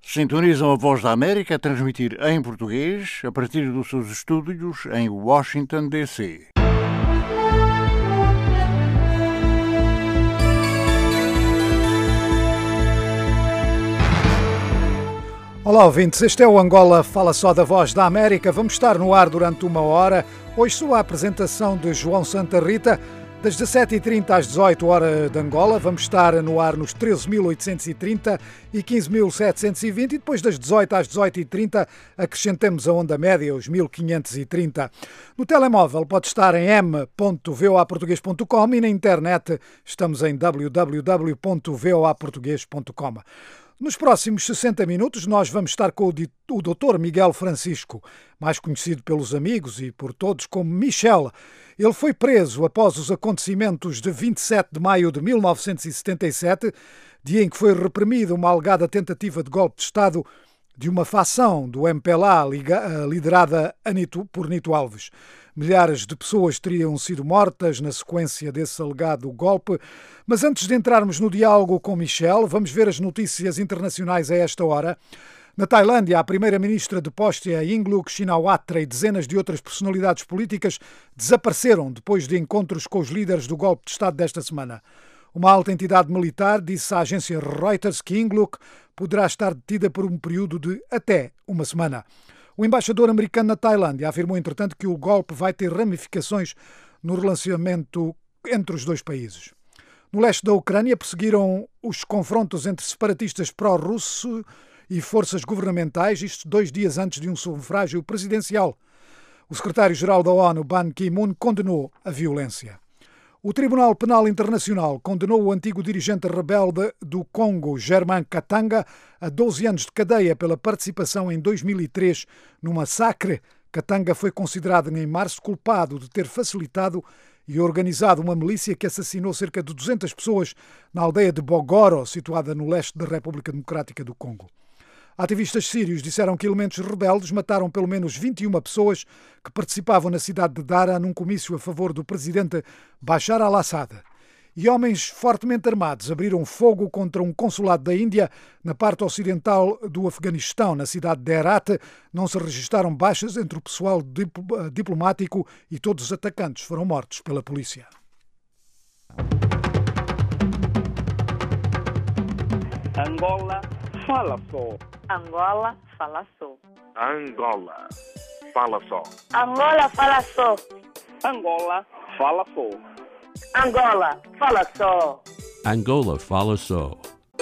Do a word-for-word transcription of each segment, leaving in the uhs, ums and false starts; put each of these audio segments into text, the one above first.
Sintonizam a Voz da América a transmitir em português a partir dos seus estúdios em Washington, D C Olá, ouvintes. Este é o Angola Fala Só da Voz da América. Vamos estar no ar durante uma hora. Hoje sou a apresentação de João Santa Rita. Das dezassete e trinta às dezoito horas de Angola, vamos estar no ar nos treze mil oitocentos e trinta e quinze mil setecentos e vinte e depois das dezoito às dezoito e trinta acrescentamos a onda média, os mil quinhentos e trinta. No telemóvel pode estar em m ponto voa português ponto com e na internet estamos em w w w ponto voa português ponto com. Nos próximos sessenta minutos nós vamos estar com o doutor Miguel Francisco, mais conhecido pelos amigos e por todos como Michel. Ele foi preso após os acontecimentos de vinte e sete de maio de mil novecentos e setenta e sete, dia em que foi reprimida uma alegada tentativa de golpe de Estado de uma facção do M P L A liderada por Nito Alves. Milhares de pessoas teriam sido mortas na sequência desse alegado golpe. Mas antes de entrarmos no diálogo com Michel, vamos ver as notícias internacionais a esta hora. Na Tailândia, a primeira-ministra de Postia, Yingluck Shinawatra, e dezenas de outras personalidades políticas desapareceram depois de encontros com os líderes do golpe de Estado desta semana. Uma alta entidade militar disse à agência Reuters que Yingluck poderá estar detida por um período de até uma semana. O embaixador americano na Tailândia afirmou, entretanto, que o golpe vai ter ramificações no relacionamento entre os dois países. No leste da Ucrânia, prosseguiram os confrontos entre separatistas pró-russos e forças governamentais, isto dois dias antes de um sufrágio presidencial. O secretário-geral da ONU, Ban Ki-moon, condenou a violência. O Tribunal Penal Internacional condenou o antigo dirigente rebelde do Congo, Germain Katanga, a doze anos de cadeia pela participação em dois mil e três no massacre. Katanga foi considerado em março culpado de ter facilitado e organizado uma milícia que assassinou cerca de duzentas pessoas na aldeia de Bogoro, situada no leste da República Democrática do Congo. Ativistas sírios disseram que elementos rebeldes mataram pelo menos vinte e uma pessoas que participavam na cidade de Dara num comício a favor do presidente Bashar al-Assad. E homens fortemente armados abriram fogo contra um consulado da Índia na parte ocidental do Afeganistão, na cidade de Herat. Não se registaram baixas entre o pessoal diplomático e todos os atacantes foram mortos pela polícia. Angola fala só. Angola fala só. Angola fala só. Angola fala só. Angola fala só. Angola fala só. Angola fala só.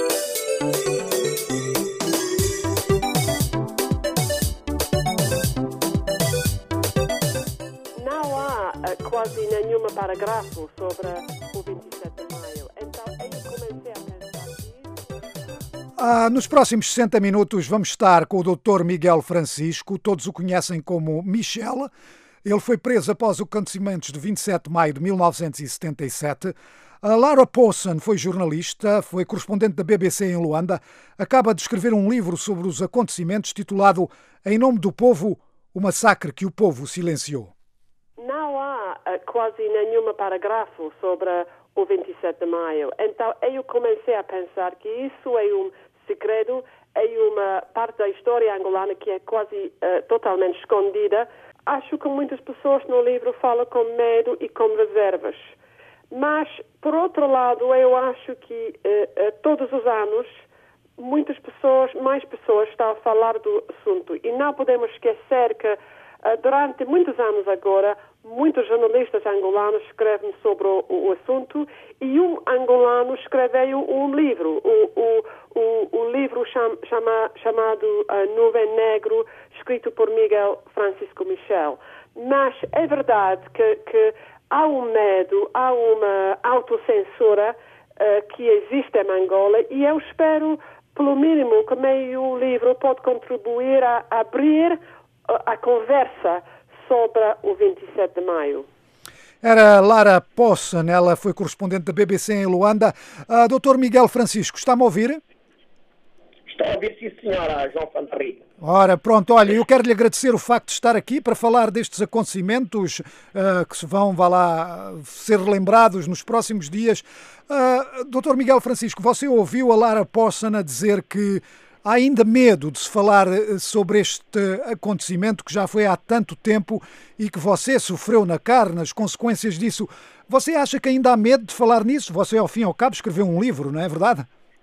Não há uh, quase nenhum parágrafo sobre o vinte e sete de maio. Então, eu comecei a pensar nisso. Ah, nos próximos sessenta minutos vamos estar com o doutor Miguel Francisco. Todos o conhecem como Michel. Ele foi preso após os acontecimentos de vinte e sete de maio de mil novecentos e setenta e sete. A Laura Pawson foi jornalista, foi correspondente da B B C em Luanda. Acaba de escrever um livro sobre os acontecimentos titulado Em Nome do Povo, o massacre que o povo silenciou. Não há uh, quase nenhum parágrafo sobre o vinte e sete de maio. Então eu comecei a pensar que isso é um segredo, é uma parte da história angolana que é quase uh, totalmente escondida. Acho que muitas pessoas no livro falam com medo e com reservas. Mas, por outro lado, eu acho que eh, eh, todos os anos muitas pessoas, mais pessoas estão a falar do assunto. E não podemos esquecer que eh, durante muitos anos agora, muitos jornalistas angolanos escrevem sobre o, o assunto e um angolano escreveu um livro, o, o, o, o livro cham, chama, chamado uh, Nuvem Negro, escrito por Miguel Francisco Michel. Mas é verdade que, que há um medo, há uma autocensura uh, que existe em Angola e eu espero, pelo mínimo, que meio livro pode contribuir a abrir a, a conversa sobre o vinte e sete de maio. Era Lara Pawson, ela foi correspondente da B B C em Luanda. Uh, doutor Miguel Francisco, está-me a ouvir? Estou a ouvir, sim, senhora, João Santa Rita. Ora, pronto, olha, eu quero lhe agradecer o facto de estar aqui para falar destes acontecimentos uh, que se vão, vá lá, ser relembrados nos próximos dias. Uh, doutor Miguel Francisco, você ouviu a Lara Pawson a dizer que há ainda medo de se falar sobre este acontecimento que já foi há tanto tempo e que você sofreu na carne, as consequências disso. Você acha que ainda há medo de falar nisso? Você, ao fim e ao cabo, escreveu um livro, não é verdade?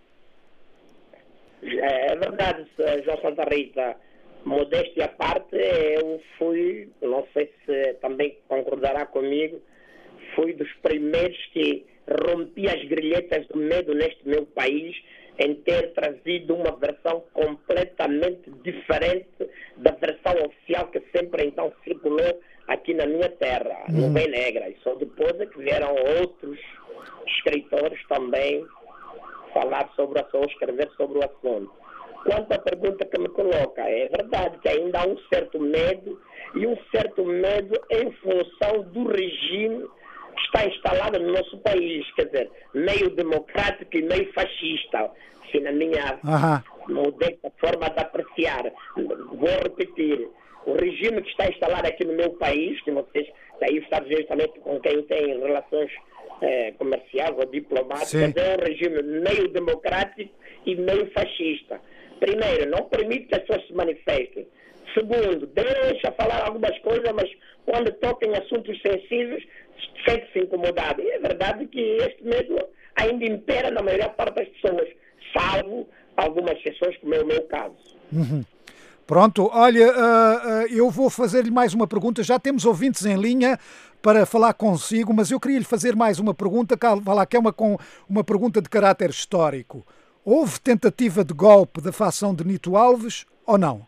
É verdade, João Santa Rita. Modéstia à parte, eu fui, não sei se também concordará comigo, fui dos primeiros que rompi as grilhetas do medo neste meu país em ter trazido uma versão completamente diferente da versão oficial que sempre então circulou aqui na minha terra, hum. Nuvem Negra. E só depois é que vieram outros escritores também falar sobre o assunto, escrever sobre o assunto. Quanto à pergunta que me coloca, é verdade que ainda há um certo medo, e um certo medo em função do regime que está instalado no nosso país, quer dizer, meio democrático e meio fascista, se na minha modesta forma de apreciar. Vou repetir, o regime que está instalado aqui no meu país, que vocês, daí está justamente com quem tem relações eh, comerciais ou diplomáticas, é um regime meio democrático e meio fascista. Primeiro, não permite que as pessoas se manifestem. Segundo, deixa falar algumas coisas, mas quando tocam em assuntos sensíveis, sente-se incomodado. E é verdade que este medo ainda impera na maior parte das pessoas, salvo algumas exceções, como é o meu caso. Uhum. Pronto, olha, uh, uh, eu vou fazer-lhe mais uma pergunta. Já temos ouvintes em linha para falar consigo, mas eu queria lhe fazer mais uma pergunta, que é uma, uma pergunta de caráter histórico. Houve tentativa de golpe da facção de Nito Alves ou não?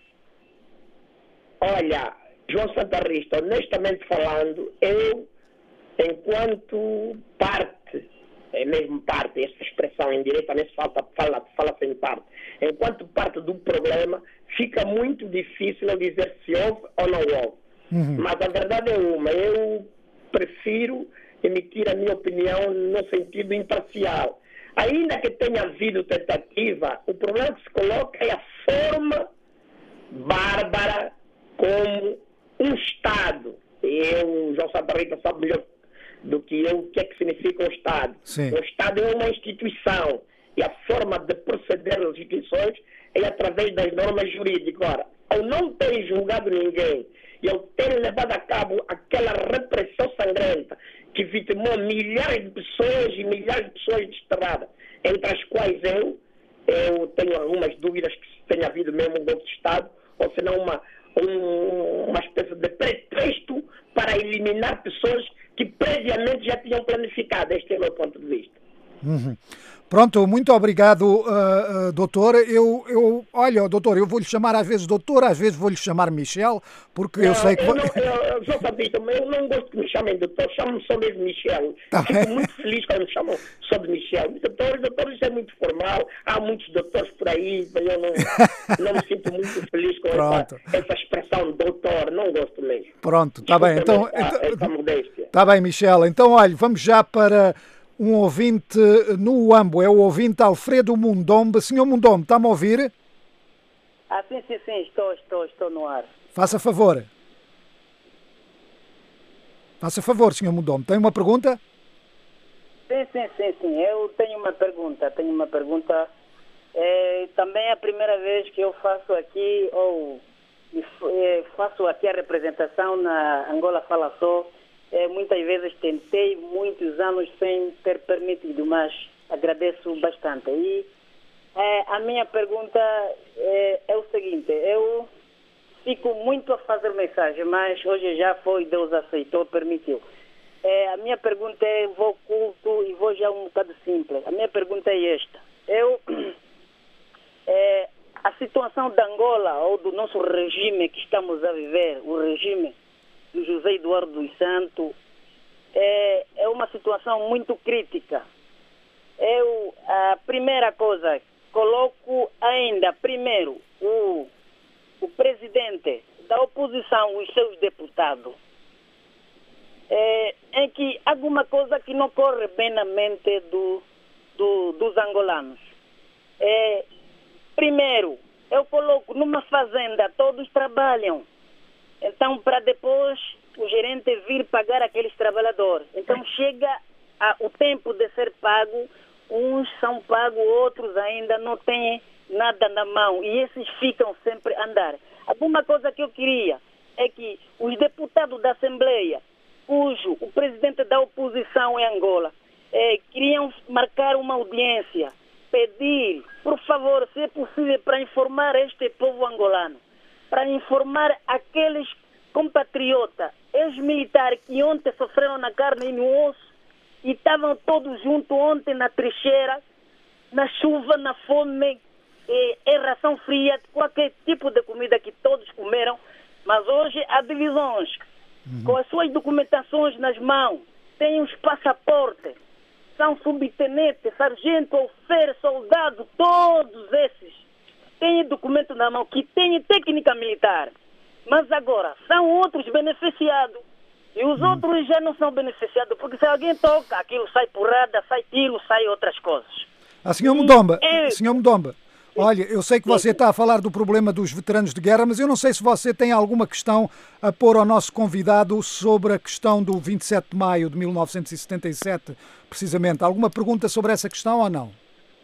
Olha, João Santa Rita, honestamente falando, eu, enquanto parte, é mesmo parte, essa expressão indiretamente fala, fala, fala sem parte, enquanto parte do problema, fica muito difícil eu dizer se houve ou não houve. Uhum. Mas a verdade é uma, eu prefiro emitir a minha opinião no sentido imparcial. Ainda que tenha havido tentativa, o problema que se coloca é a forma bárbara como um Estado. Eu, João Santa Rita, sabe melhor do que eu o que é que significa um Estado. Sim. O Estado é uma instituição e a forma de proceder às instituições é através das normas jurídicas. Ora, ao não ter julgado ninguém e ao ter levado a cabo aquela repressão sangrenta que vitimou milhares de pessoas e milhares de pessoas desterradas, entre as quais eu, eu tenho algumas dúvidas que tenha havido mesmo um golpe de Estado, ou senão uma, um, uma espécie de pretexto para eliminar pessoas que previamente já tinham planificado. Este é o meu ponto de vista. Uhum. Pronto, muito obrigado, uh, uh, doutor. Eu, eu, olha, doutor, eu vou-lhe chamar às vezes doutor, às vezes vou-lhe chamar Michel, porque não, eu sei que... Eu não, eu, João Batista, eu não gosto que me chamem doutor, chamam-me só mesmo Michel. Tá Fico bem. Muito feliz quando me chamam só de Michel. Doutores, doutores, isso é muito formal, há muitos doutores por aí, eu não, não me sinto muito feliz com essa, essa expressão doutor, não gosto mesmo. Pronto, está bem, então... Essa, essa modéstia. Está bem, Michel. Então, olha, vamos já para... um ouvinte no Uambo, é o ouvinte Alfredo Mundombe. Senhor Mundombe, está-me a ouvir? Ah, sim, sim, sim, estou, estou, estou no ar. Faça favor. Faça favor, senhor Mundombe. Tem uma pergunta? Sim, sim, sim, sim. Eu tenho uma pergunta, tenho uma pergunta. É, também é a primeira vez que eu faço aqui, ou faço aqui a representação na Angola Fala Só. É, muitas vezes tentei, muitos anos sem ter permitido, mas agradeço bastante. E é, a minha pergunta é, é o seguinte, eu fico muito a fazer mensagem, mas hoje já foi, Deus aceitou, permitiu. É, a minha pergunta é, vou culto e vou já um bocado simples. A minha pergunta é esta. Eu, é, a situação da Angola, ou do nosso regime que estamos a viver, o regime do José Eduardo dos Santos, é, é uma situação muito crítica. Eu, a primeira coisa, coloco ainda, primeiro, o, o presidente da oposição, os seus deputados, é, em que alguma coisa que não corre bem na mente do, do, dos angolanos. É, primeiro, eu coloco numa fazenda, todos trabalham. Então, para depois o gerente vir pagar aqueles trabalhadores. Então, chega a, o tempo de ser pago, uns são pagos, outros ainda não têm nada na mão e esses ficam sempre a andar. Alguma coisa que eu queria é que os deputados da Assembleia, cujo o presidente da oposição em Angola, eh, queriam marcar uma audiência, pedir, por favor, se é possível, para informar este povo angolano, para informar aqueles compatriotas, ex-militares que ontem sofreram na carne e no osso e estavam todos juntos ontem na trincheira, na chuva, na fome, eh, em ração fria, qualquer tipo de comida que todos comeram, mas hoje há divisões, uhum. com as suas documentações nas mãos, têm os passaportes, são subtenente, sargento, alferes, soldado, todos esses têm documento na mão, que têm técnica militar, mas agora são outros beneficiados e os uhum. outros já não são beneficiados, porque se alguém toca, aquilo sai porrada, sai tiro, sai outras coisas. Ah, senhor Mudomba, é... senhor Mudomba, olha, eu sei que você está a falar do problema dos veteranos de guerra, mas eu não sei se você tem alguma questão a pôr ao nosso convidado sobre a questão do vinte e sete de maio de mil novecentos e setenta e sete, precisamente. Alguma pergunta sobre essa questão ou não?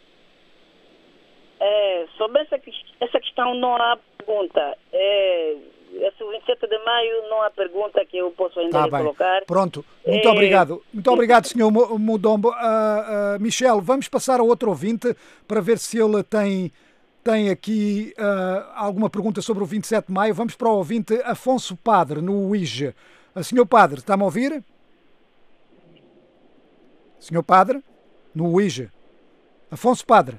É, sobre essa, essa questão não há pergunta. É, esse vinte e sete de maio não há pergunta que eu posso ainda tá colocar. Pronto, muito é... obrigado. Muito obrigado, senhor Mudombo. Uh, uh, Michel, vamos passar a outro ouvinte para ver se ele tem, tem aqui uh, alguma pergunta sobre o vinte e sete de maio. Vamos para o ouvinte Afonso Padre, no U I G. Uh, senhor Padre, está-me a ouvir? Senhor Padre, no U I G. Afonso Padre.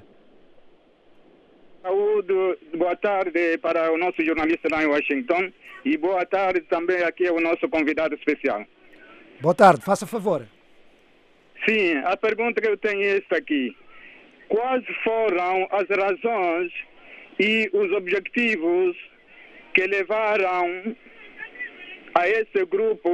Saúde, boa tarde para o nosso jornalista lá em Washington e boa tarde também aqui ao nosso convidado especial. Boa tarde, faça favor. Sim, a pergunta que eu tenho é esta aqui. Quais foram as razões e os objetivos que levaram a esse grupo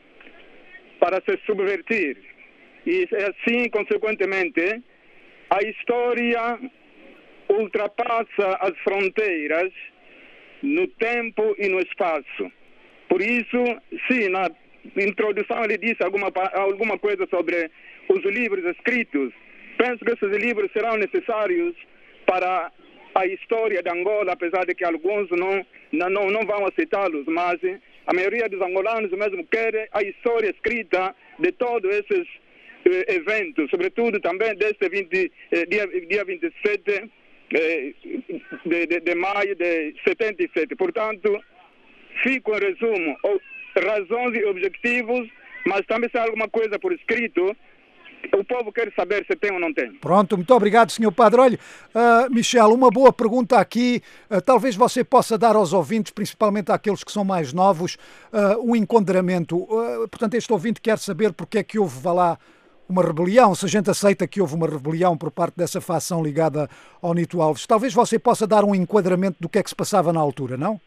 para se subverter? E assim, consequentemente, a história ultrapassa as fronteiras no tempo e no espaço. Por isso, sim, na introdução ele disse alguma, alguma coisa sobre os livros escritos. Penso que esses livros serão necessários para a história de Angola, apesar de que alguns não, não, não vão aceitá-los, mas a maioria dos angolanos mesmo quer a história escrita de todos esses eh, eventos, sobretudo também deste vinte, eh, dia, dia vinte e sete De, de, de maio de setenta e sete. Portanto, fico em resumo, razões e objetivos, mas também se há alguma coisa por escrito, o povo quer saber se tem ou não tem. Pronto, muito obrigado, senhor Padre. Olha, uh, Michel, uma boa pergunta aqui, uh, talvez você possa dar aos ouvintes, principalmente àqueles que são mais novos, uh, um enquadramento. Uh, portanto, este ouvinte quer saber porque é que houve, vá lá, uma rebelião, se a gente aceita que houve uma rebelião por parte dessa facção ligada ao Nito Alves. Talvez você possa dar um enquadramento do que é que se passava na altura, não?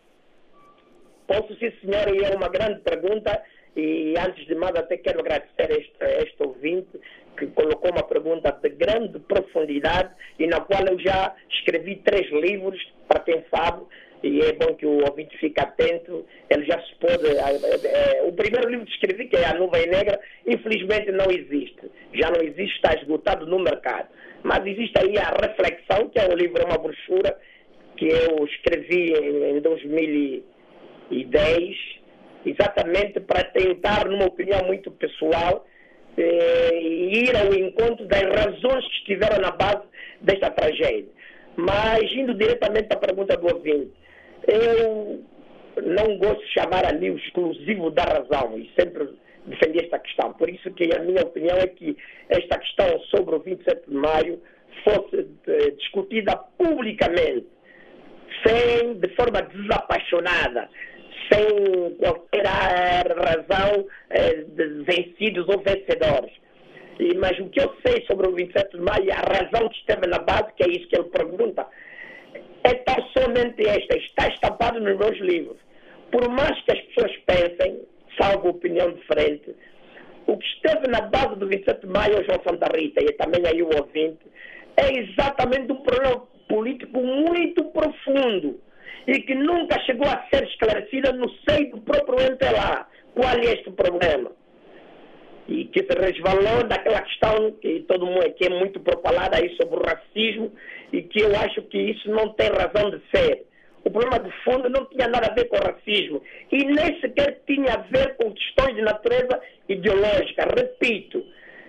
Posso, sim, senhor, e é uma grande pergunta, e antes de mais até quero agradecer a este, a este ouvinte que colocou uma pergunta de grande profundidade e na qual eu já escrevi três livros, para quem sabe, e é bom que o ouvinte fique atento, ele já se pode... É, é, o primeiro livro que escrevi, que é A Nuvem Negra, infelizmente não existe. Já não existe, está esgotado no mercado. Mas existe aí A Reflexão, que é um livro, uma brochura, que eu escrevi em, em dois mil e dez, exatamente para tentar, numa opinião muito pessoal, eh, ir ao encontro das razões que estiveram na base desta tragédia. Mas, indo diretamente à pergunta do ouvinte, eu não gosto de chamar ali o exclusivo da razão e sempre defendi esta questão. Por isso que a minha opinião é que esta questão sobre o vinte e sete de maio fosse eh, discutida publicamente, sem, de forma desapaixonada, sem qualquer razão eh, de vencidos ou vencedores. E, mas o que eu sei sobre o vinte e sete de maio, a razão que esteve na base, que é isso que ele pergunta, é tão somente esta, está estampado nos meus livros. Por mais que as pessoas pensem, salvo opinião diferente, o que esteve na base do vinte e sete de maio, João Santa Rita, e também aí o ouvinte, é exatamente um problema político muito profundo e que nunca chegou a ser esclarecida no seio do próprio M P L A. Qual é este problema? e que se resvalou daquela questão que todo mundo aqui é muito propalada aí sobre o racismo e que eu acho que isso não tem razão de ser. O problema de fundo não tinha nada a ver com o racismo e nem sequer tinha a ver com questões de natureza ideológica. Repito,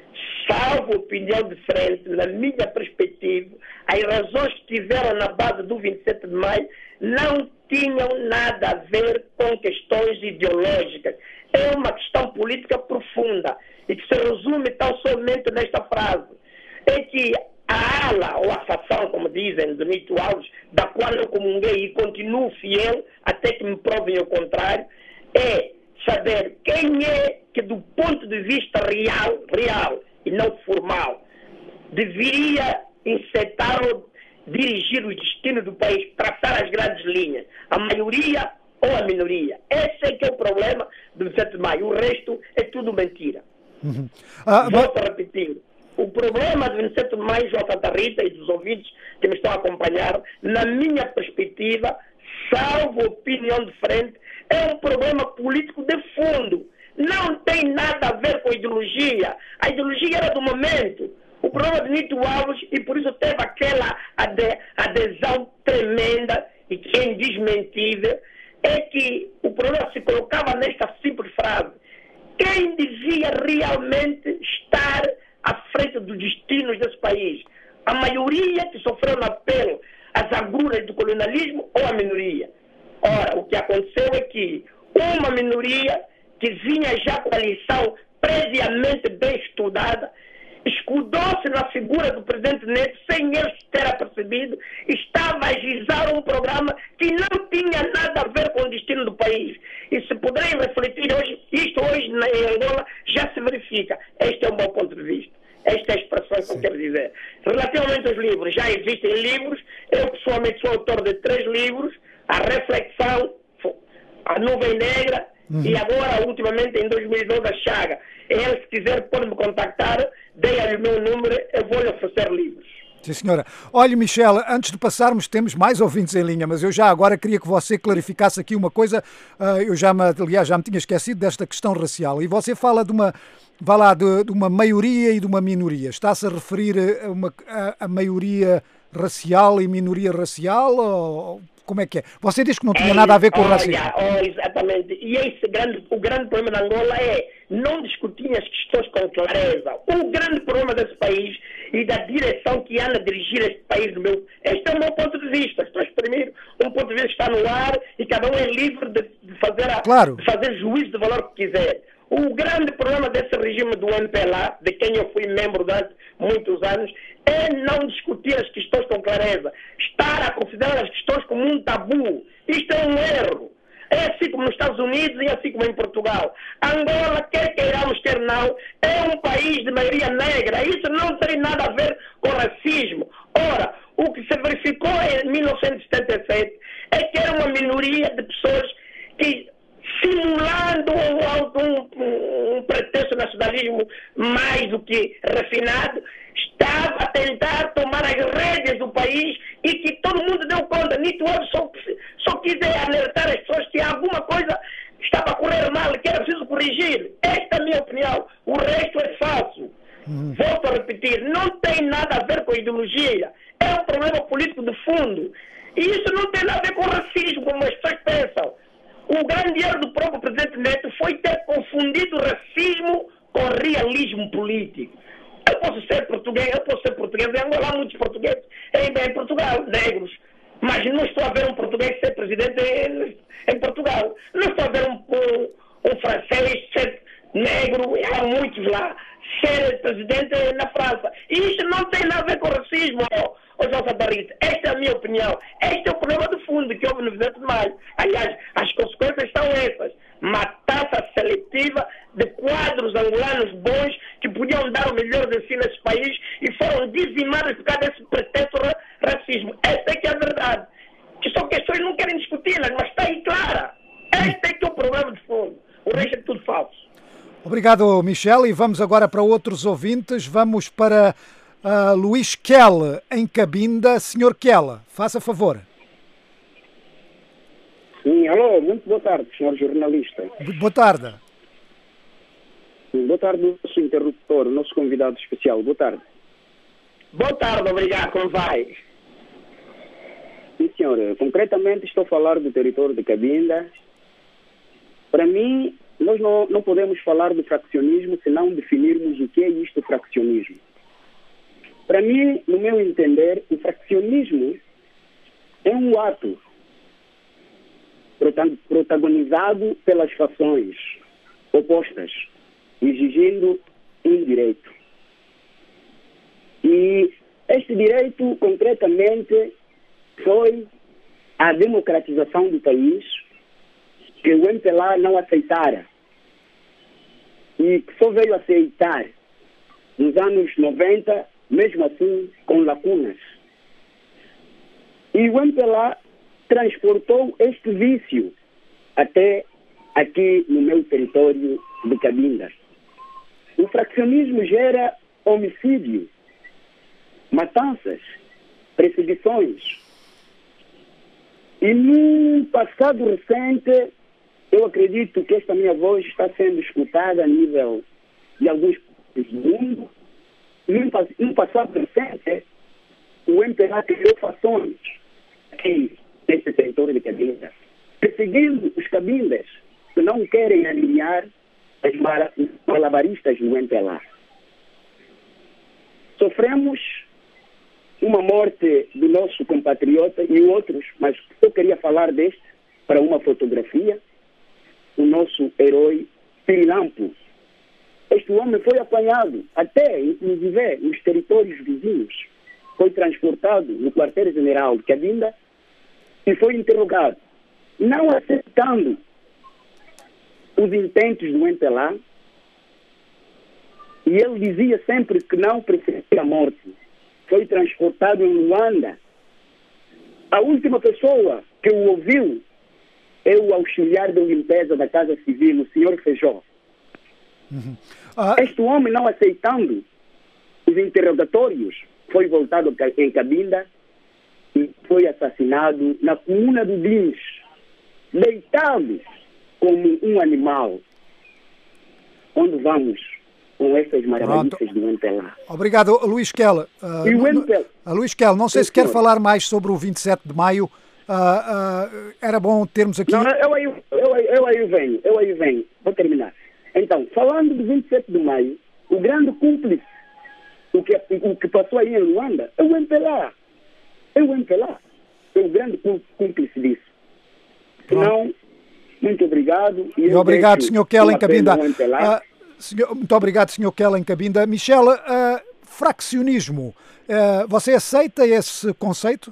salvo opinião diferente, na minha perspectiva, as razões que tiveram na base do vinte e sete de maio não tinham nada a ver com questões ideológicas. É uma questão política profunda e que se resume tão somente nesta frase. É que a ala, ou a fação, como dizem, do Nito Alves, da qual eu comunguei e continuo fiel até que me provem o contrário, é saber quem é que, do ponto de vista real, real e não formal, deveria encetar ou dirigir o destino do país, traçar as grandes linhas, a maioria ou a minoria. Esse é que é o problema do vinte e sete de maio. O resto é tudo mentira. Uhum. Ah, Volto mas... a repetir. O problema do vinte e sete de maio, João Santa Rita e dos ouvintes que me estão a acompanhar, na minha perspectiva, salvo opinião diferente, é um problema político de fundo. Não tem nada a ver com a ideologia. A ideologia era do momento. O problema de Nito Alves, e por isso teve aquela adesão tremenda e que é indesmentível, é que o problema se colocava nesta simples frase: quem devia realmente estar à frente dos destinos desse país? A maioria que sofreu no apelo às agruras do colonialismo ou a minoria? Ora, o que aconteceu é que uma minoria que vinha já com a lição previamente bem estudada, escudou-se na figura do presidente Neto sem ele ter apercebido, estava a agizar um programa que não tinha nada a ver com o destino do país. E se puderem refletir hoje, isto hoje na Angola já se verifica. Este é um bom ponto de vista. Esta é a expressão que eu quero dizer. Relativamente aos livros, já existem livros. Eu pessoalmente sou autor de três livros: A Reflexão, A Nuvem Negra, uhum. e agora, ultimamente, em dois mil e doze, A Chaga. Ele, se quiser, pode me contactar, dê-lhe o meu número, eu vou-lhe oferecer livros. Sim, senhora. Olha, Michel, antes de passarmos, temos mais ouvintes em linha, mas eu já agora queria que você clarificasse aqui uma coisa. Eu já me, aliás, já me tinha esquecido desta questão racial. E você fala de uma, vá lá, de, de uma maioria e de uma minoria. Está-se a referir a, uma, a, a maioria racial e minoria racial? Ou como é que é? Você diz que não tinha é, nada a ver com olha, o racismo. Oh, exatamente. E esse grande, o grande problema da Angola é não discutir as questões com clareza. O grande problema desse país e da direção que anda a dirigir este país, no meu, este é o meu ponto de vista. Estou a exprimir um ponto de vista que está no ar e cada um é livre de, de, fazer, a, claro. de fazer juízo de valor que quiser. O grande problema desse regime do M P L A, de quem eu fui membro durante muitos anos, é não discutir as questões com clareza. Estar a considerar as questões como um tabu. Isto é um erro. É assim como nos Estados Unidos e assim como em Portugal. Angola, quer queiramos, quer não, é um país de maioria negra. Isso não tem nada a ver com racismo. Ora, o que se verificou em mil novecentos e setenta e sete é que era uma minoria de pessoas que, simulando um, um, um pretexto nacionalismo mais do que refinado, estava a tentar tomar as rédeas do país e que todo mundo deu conta. Nito Alves só, só quis alertar as pessoas que alguma coisa estava a correr mal, que era preciso corrigir. Esta é a minha opinião. O resto é falso. Hum. Volto a repetir, não tem nada a ver com a ideologia. É um problema político de fundo. E isso não tem nada a ver com racismo, como as pessoas pensam. O grande erro do próprio presidente Neto foi ter confundido racismo com realismo político. Eu posso ser português, eu posso ser português. Em Angola há muitos portugueses em, em Portugal, negros. Mas não estou a ver um português ser presidente em, em Portugal. Não estou a ver um, um, um francês ser negro, há muitos lá, ser presidente na França. E isto não tem nada a ver com racismo, ó João Santa Rita. Esta é a minha opinião. Este é o problema de fundo que houve no vinte e sete de maio. Aliás, as consequências são essas. Matança seletiva de quadros angolanos bons que podiam dar o melhor de si nesse país e foram dizimados por causa desse pretexto ra racismo. Esta é que é a verdade. Que são questões que não querem discuti-las, mas está aí clara. Este é que é o problema de fundo. O resto é tudo falso. Obrigado, Michel. E vamos agora para outros ouvintes. Vamos para uh, Luís Kell, em Cabinda. senhor Kell, faça favor. Sim, alô, muito boa tarde, senhor jornalista. Boa tarde. sim. Boa tarde, o nosso interlocutor, o nosso convidado especial. Boa tarde. Boa tarde, obrigado. Como vai? Sim, senhor. Concretamente, estou a falar do território de Cabinda. Para mim, nós não, não podemos falar de fraccionismo se não definirmos o que é isto fraccionismo. Para mim, no meu entender, o fraccionismo é um ato protagonizado pelas fações opostas, exigindo um direito. E este direito, concretamente, foi a democratização do país, que o M P L A não aceitara. E que só veio aceitar nos anos noventa, mesmo assim com lacunas. E o M P L A transportou este vício até aqui no meu território de Cabinda. O fraccionismo gera homicídio, matanças, perseguições. E num passado recente, eu acredito que esta minha voz está sendo escutada a nível de alguns países do mundo. Num passado recente, o M P L A criou fações aqui neste território de Cabinda, perseguindo os cabindas que não querem alinear as malabaristas do M P L A. Sofremos uma morte do nosso compatriota e outros, mas eu queria falar deste para uma fotografia, o nosso herói Pirilampo. Este homem foi apanhado até, inclusive, nos territórios vizinhos. Foi transportado no quartel-general de Cabinda e foi interrogado. Não aceitando os intentos do M P L A, e ele dizia sempre que não preferia a morte. Foi transportado em Luanda. A última pessoa que o ouviu é o auxiliar de limpeza da Casa Civil, o senhor Feijó. Uhum. Ah. Este homem, não aceitando os interrogatórios, foi voltado em Cabinda e foi assassinado na comuna do Dins, deitado como um animal. Onde vamos com essas maravilhas do M P L A? Obrigado, Luís Kell. Uh, e o M P L A? Luís Kell, não sei se quer falar mais sobre o vinte e sete de maio. Uh, uh, era bom termos aqui... Não, eu aí, eu, aí, eu aí venho, eu aí venho. Vou terminar. Então, falando do vinte e sete de maio, o grande cúmplice, o que, o que passou aí em Luanda, é o M P L A. É o M P L A. É o grande cúmplice disso. Senão, muito obrigado. E, e obrigado, senhor Kell, em Cabinda. Uh, senhor, muito obrigado, senhor Kell, em Cabinda. Michel, uh, fraccionismo, uh, você aceita esse conceito?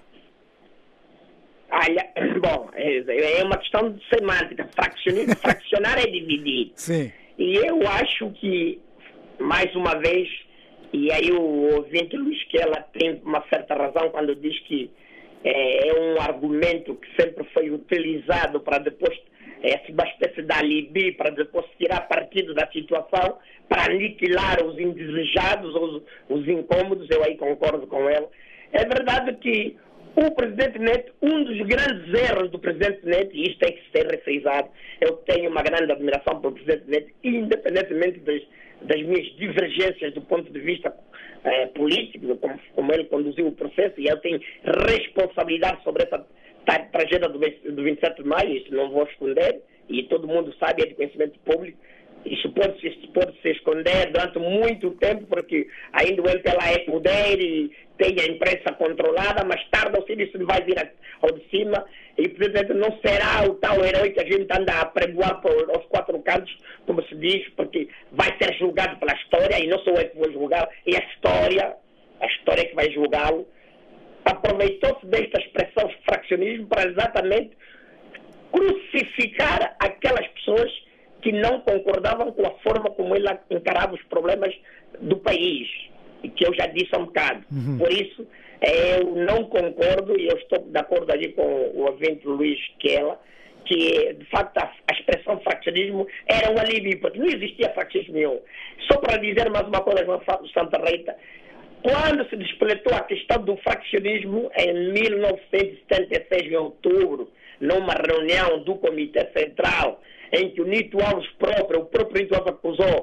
Olha, bom, é uma questão de semântica. Fraccionismo, fraccionar é dividir. Sim. E eu acho que, mais uma vez, e aí o ouvinte Luís Kell tem uma certa razão quando diz que é, é um argumento que sempre foi utilizado para depois, é uma espécie de alibi, para depois tirar partido da situação, para aniquilar os indesejados, os, os incômodos. Eu aí concordo com ele. É verdade que o presidente Neto, um dos grandes erros do presidente Neto, e isto tem que ser refrisado, eu tenho uma grande admiração pelo presidente Neto, independentemente das, das minhas divergências do ponto de vista eh, político, como, como ele conduziu o processo, e eu tenho responsabilidade sobre essa tra tragédia do, do vinte e sete de maio, isso não vou esconder, e todo mundo sabe, é de conhecimento público. Isso pode se, pode se esconder durante muito tempo, porque ainda o M P L A é poder e tem a imprensa controlada, mas tarde ou cedo isso vai vir ao de cima e o presidente não será o tal herói que a gente anda a pregoar por, aos quatro cantos, como se diz, porque vai ser julgado pela história e não sou eu que vou julgar, é a história, a história que vai julgá-lo. Aproveitou-se desta expressão fraccionismo para exatamente crucificar aquelas pessoas que não concordavam com a forma como ele encarava os problemas do país, e que eu já disse há um bocado. Uhum. Por isso, eu não concordo, e eu estou de acordo ali com o ouvinte Luís Kell, que, de facto, a, a expressão fraccionismo era um alívio, porque não existia fraccionismo nenhum. Só para dizer mais uma coisa, João Santa Rita, quando se despletou a questão do fraccionismo, em mil novecentos e setenta e seis, em outubro, numa reunião do Comitê Central, em que o Nito Alves próprio, o próprio Nito Alves acusou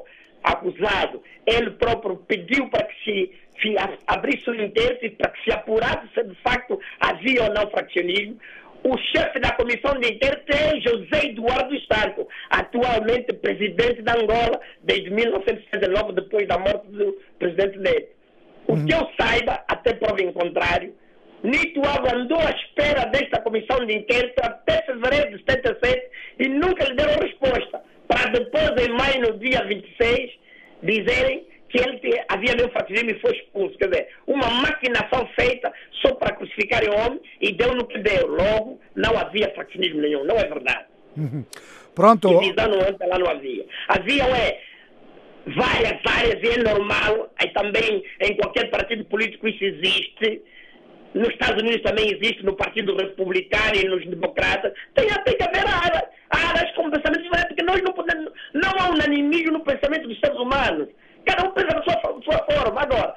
acusado, ele próprio pediu para que se, se abrisse o inquérito para que se apurasse se de facto havia ou não fraccionismo. O chefe da comissão de inquérito é José Eduardo Santos, atualmente presidente da Angola desde mil novecentos e setenta e nove, depois da morte do presidente Neto. O que eu saiba, até prova em contrário, Nito Alva andou à espera desta comissão de inquérito até fevereiro de setenta e sete e nunca lhe deram resposta, para depois, em maio, no dia vinte e seis, dizerem que ele te, havia mesmo fraccionismo e foi expulso. Quer dizer, uma maquinação feita só para crucificar o homem e deu no que deu. Logo, não havia fraccionismo nenhum. Não é verdade. Uhum. Pronto. Divisão no âmbito lá não havia. Havia, é, várias áreas e é normal, e também em qualquer partido político isso existe. Nos Estados Unidos também existe, no Partido Republicano e nos Democratas. Tem, tem que haver áreas, áreas com pensamento diferente, porque nós não podemos, não há unanimismo no pensamento dos seres humanos. Cada um pensa da sua, sua forma. Agora,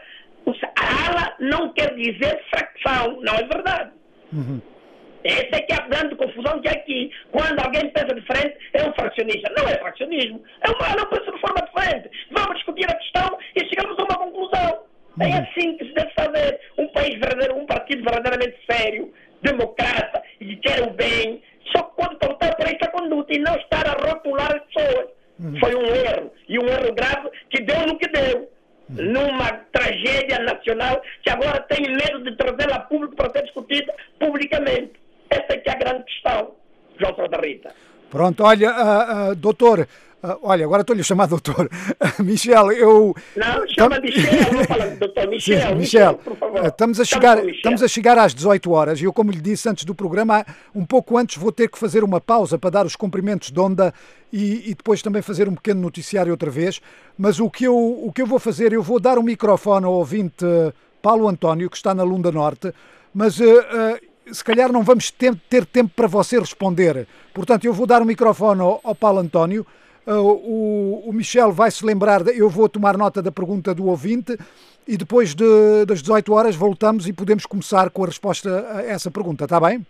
a ala não quer dizer fracção, não é verdade. Uhum. Essa é que é a grande confusão que é aqui. Quando alguém pensa diferente, é um fraccionista. Não é fraccionismo. É uma ala pensa de forma diferente. Vamos discutir a questão e chegamos a uma conclusão. É assim que se deve fazer. Um país verdadeiro, um partido verdadeiramente sério, democrata e que quer o bem, só pode pautar por esta conduta e não estar a rotular as pessoas. Uhum. Foi um erro, e um erro grave que deu no que deu. Uhum. Numa tragédia nacional que agora tem medo de trazê-la a público para ser discutida publicamente. Essa é que é a grande questão, João Santa Rita. Pronto, olha, uh, uh, doutor, uh, olha, agora estou-lhe a chamar doutor. Michel, eu... Não, chama Michel, não fala de doutor. Michel, Sim, Michel, Michel, por favor. Uh, estamos, a chegar, estamos a chegar às dezoito horas e eu, como lhe disse antes do programa, um pouco antes vou ter que fazer uma pausa para dar os cumprimentos de onda e, e depois também fazer um pequeno noticiário outra vez. Mas o que, eu, o que eu vou fazer, eu vou dar o microfone ao ouvinte uh, Paulo António, que está na Lunda Norte, mas... Uh, uh, se calhar não vamos ter, ter tempo para você responder. Portanto, eu vou dar o microfone ao, ao Paulo António. Uh, o, o Michel vai se lembrar, de, eu vou tomar nota da pergunta do ouvinte e depois de, das dezoito horas voltamos e podemos começar com a resposta a essa pergunta, está bem?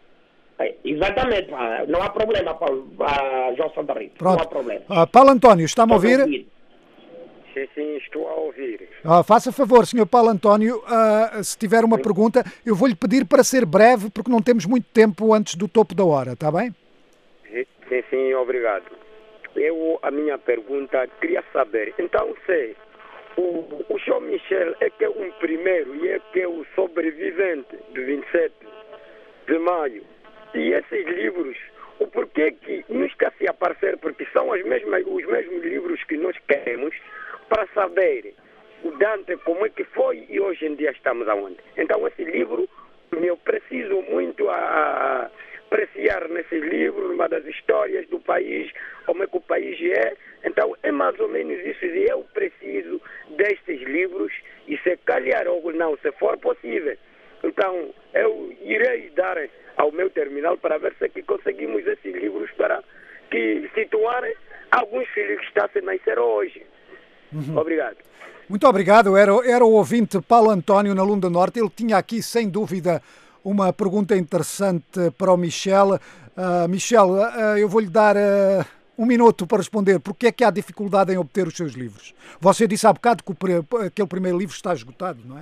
É, exatamente, não há problema, Paulo, uh, João Santa Rita. Pronto. Não há problema. Uh, Paulo António, está-me a ouvir? ouvir? Sim, sim, estou a ouvir. Uh, faça favor, senhor Paulo António, uh, se tiver uma sim. pergunta, eu vou-lhe pedir para ser breve, porque não temos muito tempo antes do topo da hora, está bem? Sim, sim, obrigado. Eu, a minha pergunta, queria saber, então, se o, o João Michel é que é um primeiro e é que é o sobrevivente de vinte e sete de maio, e esses livros, o porquê que não está a se aparecer, porque são as mesmas, os mesmos livros que nós queremos, para saber o Dante como é que foi e hoje em dia estamos aonde. Então esse livro, eu preciso muito a apreciar nesse livro, uma das histórias do país, como é que o país é. Então é mais ou menos isso, e eu preciso destes livros e se calhar ou não, se for possível. Então eu irei dar ao meu terminal para ver se aqui conseguimos esses livros para que situarem alguns filhos que estão a nascer hoje. Uhum. Obrigado. Muito obrigado. Era, era o ouvinte Paulo António na Lunda Norte. Ele tinha aqui, sem dúvida, uma pergunta interessante para o Michel. Uh, Michel, uh, eu vou-lhe dar uh, um minuto para responder. Porquê é que há dificuldade em obter os seus livros? Você disse há bocado que o, aquele primeiro livro está esgotado, não é?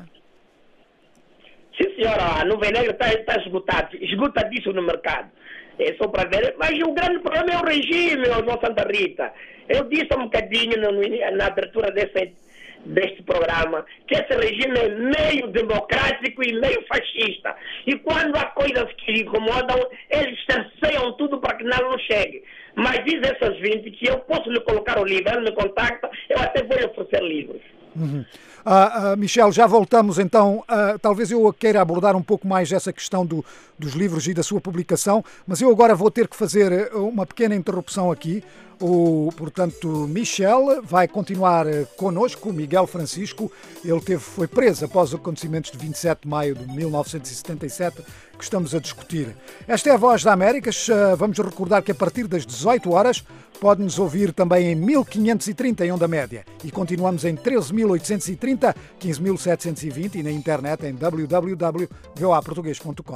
Sim, senhora. A Nuvem Negra está, está esgotado. Esgotadíssimo no mercado. É só para ver. Mas o grande problema é o regime, João Santa Rita. Eu disse um bocadinho no, na abertura desse, deste programa que esse regime é meio democrático e meio fascista. E quando há coisas que incomodam, eles cerceiam tudo para que nada não chegue. Mas diz essas vinte que eu posso lhe colocar o livro, ele me contacta, eu até vou lhe oferecer livros. Uhum. Uh, uh, Michel, já voltamos então. Uh, talvez eu queira abordar um pouco mais essa questão do, dos livros e da sua publicação, mas eu agora vou ter que fazer uma pequena interrupção aqui. O, portanto, Michel vai continuar connosco, o Miguel Francisco. Ele teve, foi preso após os acontecimentos de vinte e sete de maio de mil novecentos e setenta e sete, que estamos a discutir. Esta é a Voz da Américas. Vamos recordar que a partir das dezoito horas pode-nos ouvir também em mil quinhentos e trinta em onda média. E continuamos em treze mil oitocentos e trinta, quinze mil setecentos e vinte e na internet em w w w ponto v o a português ponto com.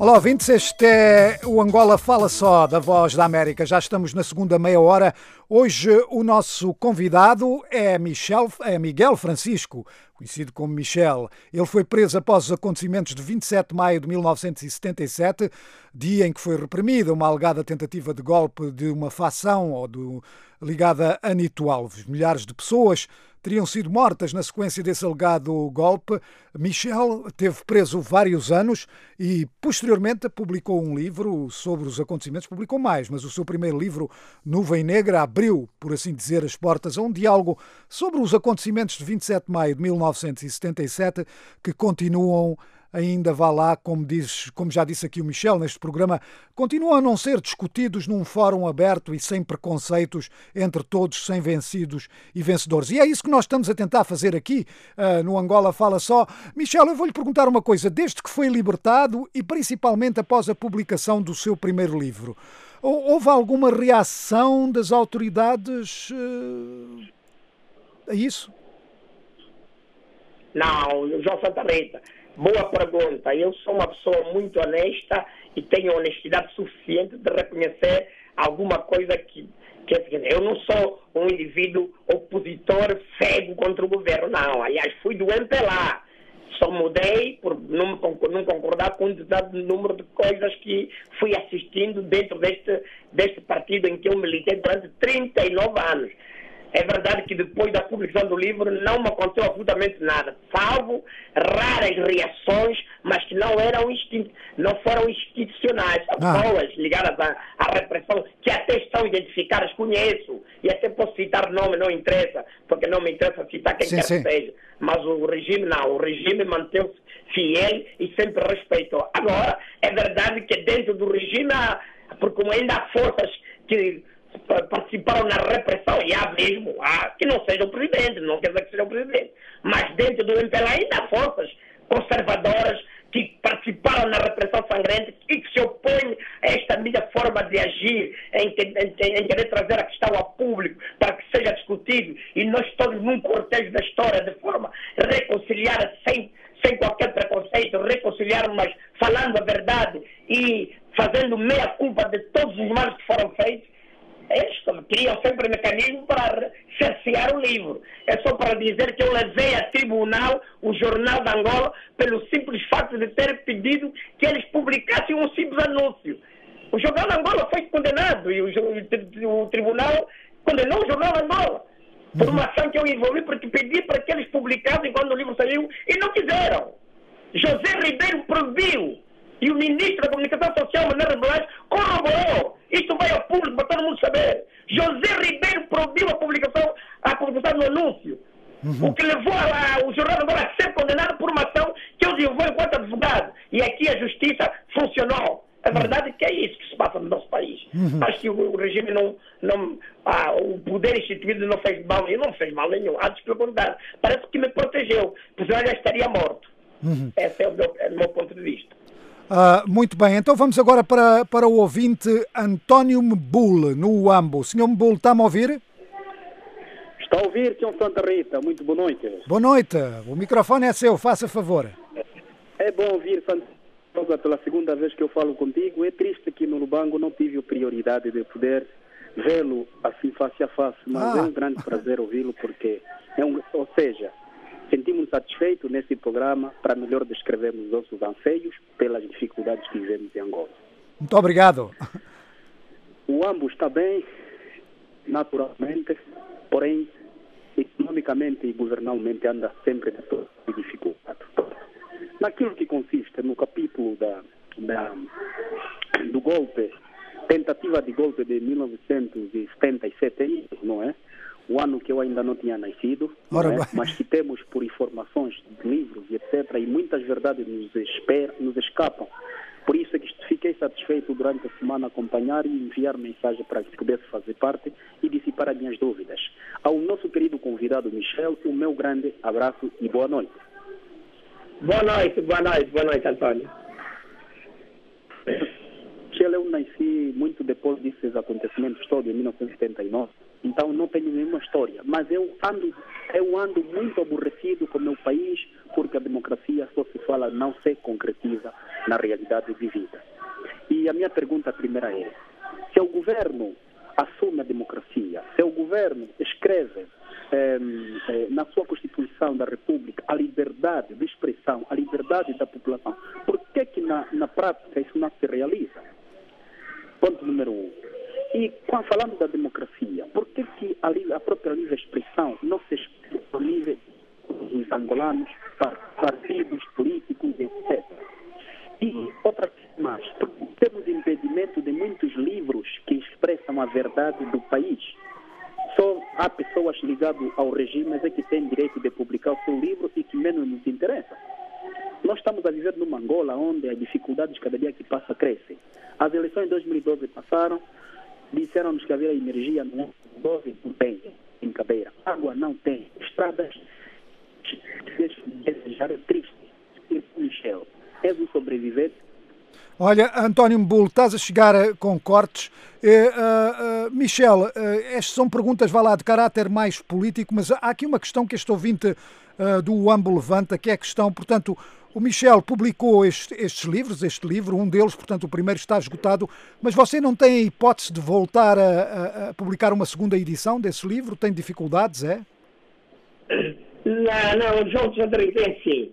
Olá, ouvintes, este é o Angola Fala Só, da Voz da América. Já estamos na segunda meia hora. Hoje o nosso convidado é, Michel, é Miguel Francisco, conhecido como Michel. Ele foi preso após os acontecimentos de vinte e sete de maio de mil novecentos e setenta e sete, dia em que foi reprimida uma alegada tentativa de golpe de uma facção ou do, ligada a Nito Alves. Milhares de pessoas teriam sido mortas na sequência desse alegado golpe. Michel teve preso vários anos e, posteriormente, publicou um livro sobre os acontecimentos. Publicou mais, mas o seu primeiro livro, Nuvem Negra, abriu, por assim dizer, as portas a um diálogo sobre os acontecimentos de vinte e sete de maio de mil novecentos e setenta e sete, que continuam ainda, vá lá, como, diz, como já disse aqui o Michel neste programa, continuam a não ser discutidos num fórum aberto e sem preconceitos entre todos, sem vencidos e vencedores. E é isso que nós estamos a tentar fazer aqui uh, no Angola Fala Só. Michel, eu vou-lhe perguntar uma coisa. Desde que foi libertado e principalmente após a publicação do seu primeiro livro, houve alguma reação das autoridades uh, a isso? Não, João Santa Rita. Boa pergunta. Eu sou uma pessoa muito honesta e tenho honestidade suficiente de reconhecer alguma coisa que... que eu não sou um indivíduo opositor cego contra o governo, não. Aliás, fui do M P L A. Só mudei por não, não concordar com um dado número de coisas que fui assistindo dentro deste, deste partido em que eu militei durante trinta e nove anos. É verdade que depois da publicação do livro não me aconteceu absolutamente nada, salvo raras reações, mas que não eram instin... não foram institucionais. São ah. pessoas ligadas à, à repressão, que até estão identificadas, conheço, e até posso citar nome, não interessa, porque não me interessa citar quem sim, quer sim. que seja. Mas o regime não, o regime manteve-se fiel e sempre respeitou. Agora, é verdade que dentro do regime, há, porque ainda há forças que participaram na repressão, e há mesmo, há que não seja o presidente, não quer dizer que seja o presidente, mas dentro do M P L A ainda há forças conservadoras que participaram na repressão sangrenta e que se opõem a esta minha forma de agir, em, em, em querer trazer a questão ao público para que seja discutido e nós todos num cortejo da história de forma reconciliada, sem, sem qualquer preconceito, reconciliar, mas falando a verdade e fazendo meia culpa de todos os males que foram feitos. Eles criam sempre mecanismo para cercear o livro. É só para dizer que eu levei a tribunal o Jornal de Angola pelo simples fato de ter pedido que eles publicassem um simples anúncio. O Jornal de Angola foi condenado e o, o, o tribunal condenou o Jornal de Angola por uma ação que eu envolvi, porque pedi para que eles publicassem quando o livro saiu e não quiseram. José Ribeiro proibiu e o ministro da Comunicação Social, Manuel Rebelais, corroborou. Isto vai ao público para todo mundo saber. José Ribeiro proibiu a publicação, a publicação do anúncio. Uhum. O que levou a, o Jornal de Angola a ser condenado por uma ação que eu desenvolvi enquanto advogado. E aqui a justiça funcionou. A verdade é que é isso que se passa no nosso país. Uhum. Acho que o, o regime não... não ah, o poder instituído não fez mal. E não fez mal nenhum. Antes, pelo contrário. Parece que me protegeu. Porque eu já estaria morto. Uhum. Esse é o meu, é o meu ponto de vista. Uh, muito bem, então vamos agora para, para o ouvinte António Mbule, no Uambo. Senhor Mbule, está-me a ouvir? Está a ouvir, senhor Santa Rita. Muito boa noite. Boa noite. O microfone é seu, faça favor. É bom ouvir, Santa Rita, pela segunda vez que eu falo contigo. É triste que no Lubango não tive a prioridade de poder vê-lo assim face a face, mas ah. é um grande prazer ouvi-lo, porque é um, ou seja, sentimos-nos satisfeitos nesse programa para melhor descrevermos os nossos anseios pelas dificuldades que vivemos em Angola. Muito obrigado. O Uambo está bem, naturalmente, porém, economicamente e governamentalmente anda sempre de dificuldade. Naquilo que consiste no capítulo da, da, do golpe, tentativa de golpe de mil novecentos e setenta e sete, não é? O ano que eu ainda não tinha nascido, não é? Mas que temos por informações de livros e etcétera, e muitas verdades nos, esper, nos escapam. Por isso é que fiquei satisfeito durante a semana acompanhar e enviar mensagem para que pudesse fazer parte e dissipar as minhas dúvidas. Ao nosso querido convidado Michel, o meu grande abraço e boa noite. Boa noite, boa noite, boa noite, Antônio. Michel, eu nasci muito depois desses acontecimentos todos, em mil novecentos e setenta e nove. então não tenho nenhuma história. Mas eu ando, eu ando muito aborrecido com o meu país, porque a democracia só se fala, não se concretiza na realidade vivida. E a minha pergunta primeira é, se o governo assume a democracia, se o governo escreve eh, eh, na sua Constituição da República a liberdade de expressão, a liberdade da população, por que que na, na prática isso não se realiza? Ponto número um. E quando falamos da democracia, por que que a, a própria livre expressão não se expressa livre dos angolanos, partidos políticos, etcétera? E outra coisa mais, temos impedimento de muitos livros que expressam a verdade do país. Só há pessoas ligadas ao regime é que têm direito de publicar o seu livro e que menos nos interessa. Nós estamos a viver numa Angola onde as dificuldades cada dia que passa crescem. As eleições de dois mil e doze passaram, disseram-nos que havia energia no ano de doze, não tem, brincadeira. Água não tem, estradas, desejar é triste. Michel, és um sobrevivente. Olha, António Mbulo, estás a chegar uh, com cortes. Uh, uh, uh, Michel, uh, estas são perguntas, vá lá, de caráter mais político, mas há aqui uma questão que este ouvinte uh, do UAMBO levanta, que é a questão, portanto, o Michel publicou este, estes livros, este livro, um deles, portanto, o primeiro está esgotado, mas você não tem a hipótese de voltar a, a, a publicar uma segunda edição desse livro? Tem dificuldades, é? Não, não, João Sandrino, é assim.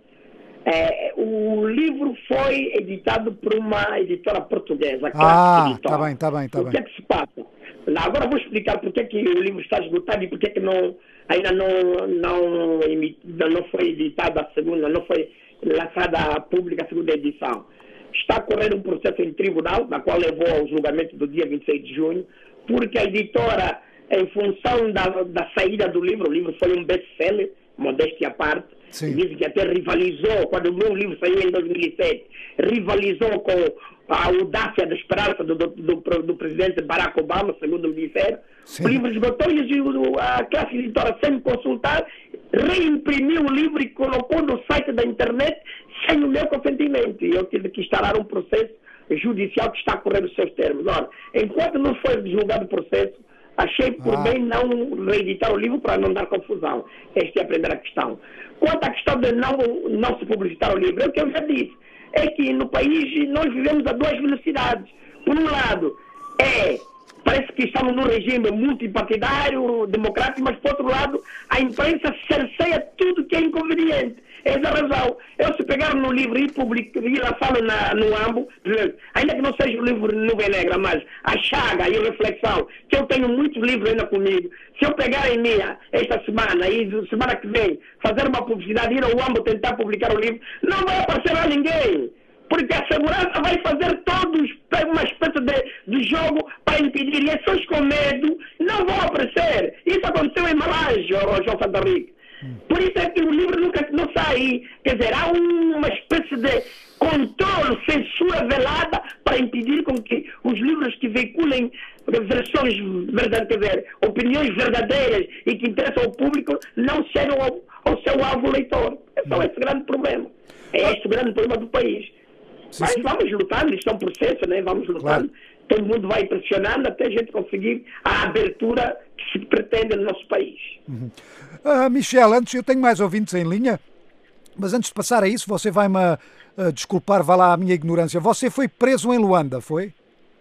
É, o livro foi editado por uma editora portuguesa. Ah, está bem, está bem, está bem. O que é que se passa? Não, agora vou explicar porque é que o livro está esgotado e porque é que não, ainda não, não, não foi editado a segunda, não foi lançada a pública a segunda edição. Está a correr um processo em tribunal, na qual levou ao julgamento do dia vinte e seis de junho, porque a editora, em função da, da saída do livro, o livro foi um best-seller, modéstia à parte, diz que até rivalizou, quando o meu livro saiu em dois mil e sete, rivalizou com a audácia da esperança do, do, do, do presidente Barack Obama, segundo me disseram. O livro esgotou e a classe editora, sem me consultar, reimprimiu o livro e colocou no site da internet sem o meu consentimento. E eu tive que instalar um processo judicial que está a correr os seus termos. Ora, enquanto não foi julgado o processo, achei por ah. bem não reeditar o livro para não dar confusão. Esta é a primeira questão. Quanto à questão de não, não se publicitar o livro, é o que eu já disse. É que no país nós vivemos a duas velocidades. Por um lado, é, parece que estamos num regime multipartidário, democrático, mas por outro lado, a imprensa cerceia tudo que é inconveniente. Essa é a razão. Eu, se pegar no livro e, e lançá-lo no AMBO, ainda que não seja o livro Nuvem Negra, mas a chaga e a reflexão, que eu tenho muitos livros ainda comigo, se eu pegar em minha esta semana e semana que vem fazer uma publicidade, ir ao AMBO tentar publicar o livro, não vai aparecer a ninguém. Porque a segurança vai fazer todos uma espécie de, de jogo para impedir. E esses com medo não vão aparecer. Isso aconteceu em Malange, João Santa Rita. Por isso é que o livro nunca não sai. Quer dizer, há uma espécie de controle, censura velada para impedir com que os livros que veiculem versões verdadeiras, quer dizer, opiniões verdadeiras e que interessam ao público não chegam ao, ao seu alvo leitor. É só esse grande problema. É este o grande problema do país. Sim, Mas sim. vamos lutando, isto é um processo, né? Vamos lutando. Claro. Todo mundo vai pressionando até a gente conseguir a abertura que se pretende no nosso país. Uhum. Uh, Michel, antes eu tenho mais ouvintes em linha, mas antes de passar a isso, você vai-me uh, desculpar, vá lá a minha ignorância. Você foi preso em Luanda, foi?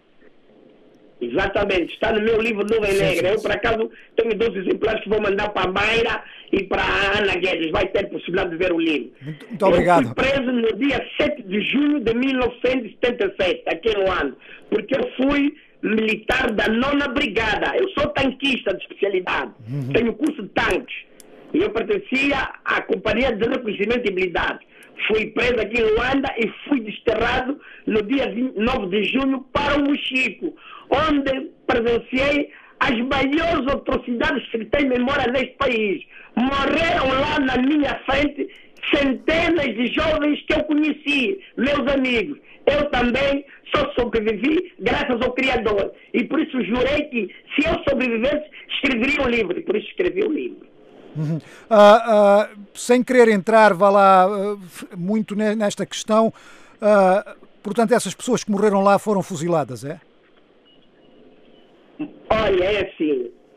Exatamente, está no meu livro Nuvem Negra. Eu, por acaso, tenho dois exemplares que vou mandar para a Mayra e para a Ana Guedes. Vai ter possibilidade de ver o livro. Muito, muito obrigado. Eu fui preso no dia sete de junho de mil novecentos e setenta e sete, aqui em Luanda, porque eu fui militar da nona Brigada. Eu sou tanquista de especialidade. Uhum. Tenho curso de tanques. E eu pertencia à Companhia de Reconhecimento e Habilidade. Fui preso aqui em Luanda e fui desterrado no dia nove de junho para o Mochico, onde presenciei as maiores atrocidades que tem memória neste país. Morreram lá na minha frente centenas de jovens que eu conheci, meus amigos. Eu também só sobrevivi graças ao Criador. E por isso jurei que, se eu sobrevivesse, escreveria um livro. E por isso escrevi o um livro. Uhum. Uh, uh, sem querer entrar, vá lá, uh, muito nesta questão, uh, portanto, essas pessoas que morreram lá foram fuziladas, é? Olha, é assim,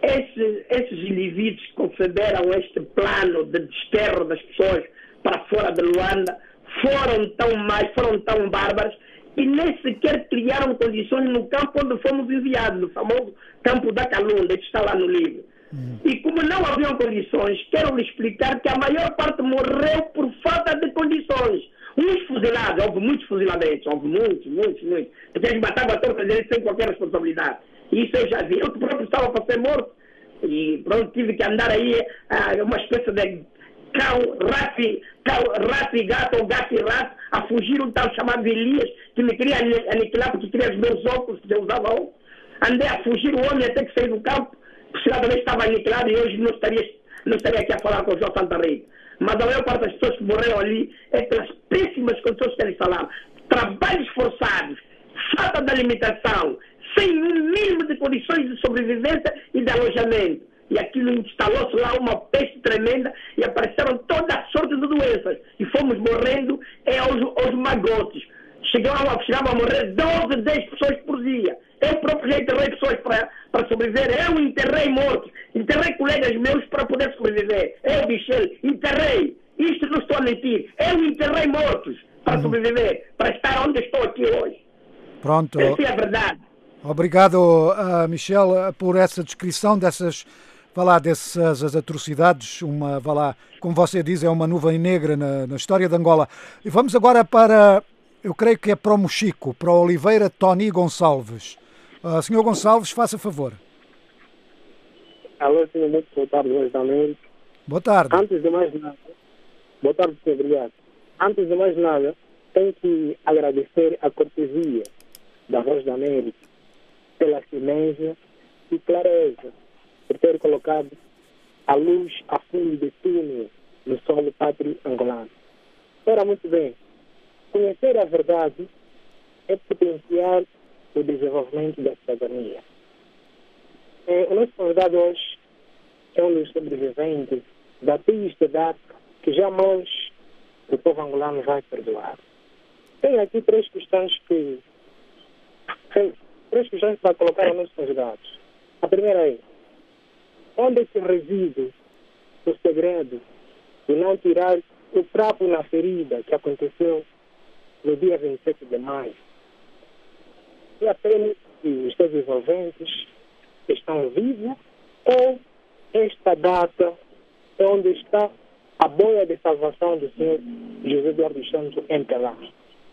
esses, esses indivíduos que conceberam este plano de desterro das pessoas para fora de Luanda foram tão mais, foram tão bárbaros e nem sequer criaram condições no campo onde fomos enviados, no famoso campo da Calunda, que está lá no livro. Uhum. E como não haviam condições, quero lhe explicar que a maior parte morreu por falta de condições. Uns fuzilados, houve muitos fuzilamentos, houve muitos, muitos, muitos. Porque eles matavam a torta deles sem qualquer responsabilidade. E isso eu já vi. Eu próprio estava para ser morto. E pronto, tive que andar aí, uh, uma espécie de cão, rato, cão, rato e gato, ou gato e rato, a fugir um tal chamado Elias, que me queria aniquilar porque queria os meus óculos, que eu usava óculos. Andei a fugir, o homem até que saiu do campo, porque senão também estava aniquilado e hoje não estaria, não estaria aqui a falar com o João Santa Rita. Mas a maior parte das pessoas que morreram ali é pelas péssimas condições que eles falaram. Trabalhos forçados, falta de alimentação, sem um mínimo de condições de sobrevivência e de alojamento. E aquilo instalou-se lá uma peste tremenda e apareceram toda a sorte de doenças. E fomos morrendo é, aos, aos magotes. Chegavam a, chegavam a morrer doze, dez pessoas por dia. Eu próprio já enterrei pessoas para, para sobreviver. Eu enterrei mortos. Enterrei colegas meus para poder sobreviver. Eu, Michel, enterrei. Isto não estou a mentir. Eu enterrei mortos para uhum. sobreviver. Para estar onde estou aqui hoje. Pronto. Essa é a verdade. Obrigado, uh, Michel, por essa descrição dessas, vá lá, dessas atrocidades. Uma, vá lá, como você diz, é uma nuvem negra na, na história de Angola. E vamos agora para, eu creio que é para o Mochico, para o Oliveira Tony Gonçalves. Uh, senhor Gonçalves, faça favor. Alô, senhor, muito boa tarde, Voz da América. Boa tarde. Antes de mais nada, boa tarde, senhor, obrigado. Antes de mais nada, tenho que agradecer a cortesia da Voz da América pela silêncio e clareza, por ter colocado a luz a fundo de túnel no solo pátrio angolano. Ora, muito bem, conhecer a verdade é potenciar o desenvolvimento da cidadania. É, o nosso convidado hoje é um dos sobreviventes da triste data que jamais o povo angolano vai perdoar. Tenho aqui três questões que tem, três questões para colocar aos nossos convidados. A primeira é: onde é que reside o segredo de não tirar o trapo na ferida que aconteceu no dia vinte e sete de maio? É apenas que os seus envolventes estão vivos ou esta data é onde está a boia de salvação do senhor José Eduardo dos Santos enterrado?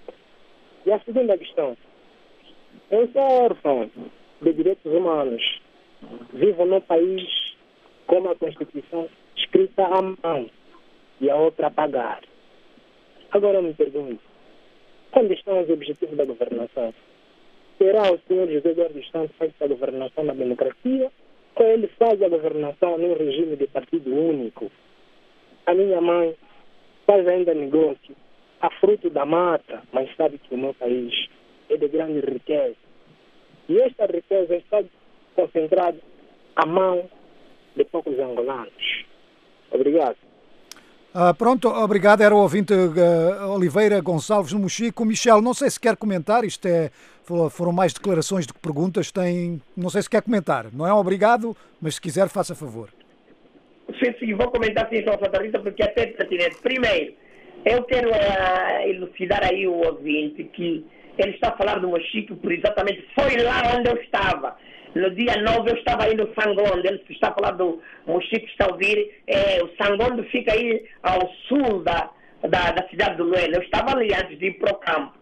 E a segunda questão: eu sou órfão de direitos humanos, vivo num país com uma Constituição escrita à mão e a outra a pagar. Agora eu me pergunto, onde estão os objetivos da governação? Será o senhor José Eduardo dos Santos faz a governação na democracia ou ele faz a governação num regime de partido único? A minha mãe faz ainda negócio a fruto da mata, mas sabe que o meu país é de grande riqueza. E esta riqueza está concentrada à mão de poucos angolanos. Obrigado. Ah, pronto, obrigado. Era o ouvinte uh, Oliveira Gonçalves no Mochico. Michel, não sei se quer comentar, isto é, foram mais declarações do que perguntas, tem, não sei se quer comentar, não é obrigado, mas se quiser faça favor. Sim, sim, vou comentar sim, João Santa Rita, porque é até pertinente. Primeiro, eu quero uh, elucidar aí o ouvinte que ele está a falar do Mochico, por exatamente foi lá onde eu estava. No dia nove eu estava aí no Sangondo, ele está a falar do Mochico, está a ouvir, é, o Sangondo fica aí ao sul da, da, da cidade do Luena. Eu estava ali antes de ir para o campo.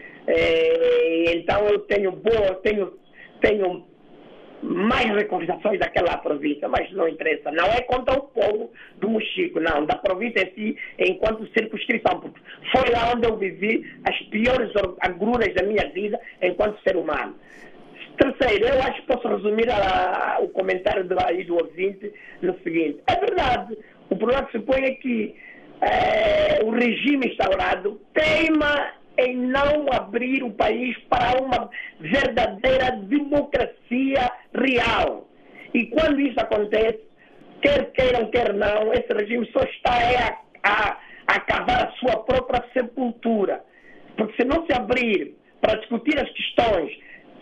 É, então eu tenho boa, tenho, tenho mais recordações daquela província, mas não interessa. Não é contra o povo do Mochico, não, da província em si, enquanto circunscrição, porque foi lá onde eu vivi as piores agruras da minha vida enquanto ser humano. Terceiro, eu acho que posso resumir a, a, o comentário do, aí do ouvinte no seguinte: é verdade, o problema que se põe é que é, o regime instaurado teima em não abrir o país para uma verdadeira democracia real. E quando isso acontece, quer queiram, quer não, esse regime só está a, a, a cavar a sua própria sepultura. Porque se não se abrir para discutir as questões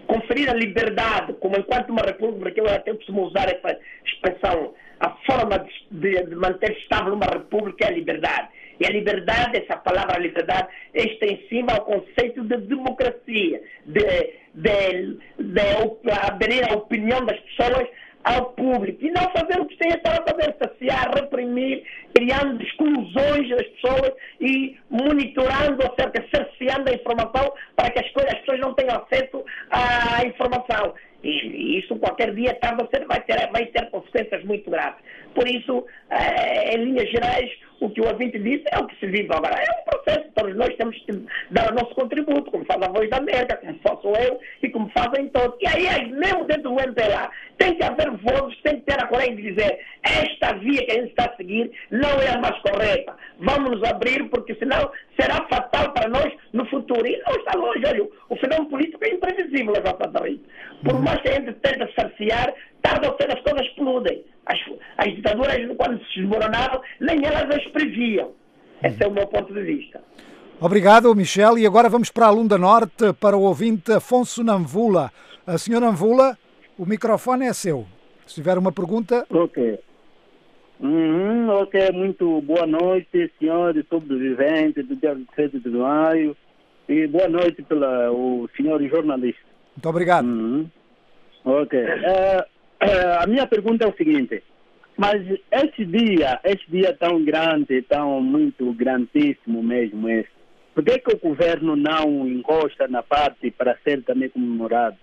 conferir a liberdade, como enquanto uma república, porque eu até costumo usar essa expressão, a forma de, de, de manter estável uma república é a liberdade. E a liberdade, essa palavra liberdade, está em cima ao conceito de democracia, de, de, de abrir a opinião das pessoas ao público e não fazer o que tem para fazer, saciar, reprimir, criando exclusões das pessoas e monitorando, ou seja, cerceando a informação para que as, coisas, as pessoas não tenham acesso à informação. E isso qualquer dia tarde ou cedo vai ter, vai ter consequências muito graves. Por isso, eh, em linhas gerais, o que o ouvinte disse é o que se vive agora. É um processo, todos nós temos que dar o nosso contributo, como faz a Voz da América, como faço eu e como fazem todos. E aí, mesmo dentro do M P L A, tem que haver vozes, tem que ter a coragem de dizer esta via que a gente está a seguir não é a mais correta. Vamos nos abrir, porque senão será fatal para nós no futuro. E não está longe, olha, o fenômeno político é imprevisível, exatamente. Por mais que a gente tente saciar, tarde ou cedo as coisas explodem. As, as ditaduras, quando se desmoronavam, nem elas as previam. Esse é o meu ponto de vista. Obrigado, Michel. E agora vamos para a Lunda Norte, para o ouvinte Afonso Namvula. A senhora Namvula, o microfone é seu. Se tiver uma pergunta... Ok. Uhum, ok, muito boa noite, senhores sobreviventes do dia vinte e sete de maio. E boa noite para o senhor jornalista. Muito obrigado. Uhum. Ok. Uh, uh, a minha pergunta é o seguinte. Mas esse dia, esse dia tão grande, tão muito grandíssimo mesmo esse, por que que o governo não encosta na parte para ser também comemorado?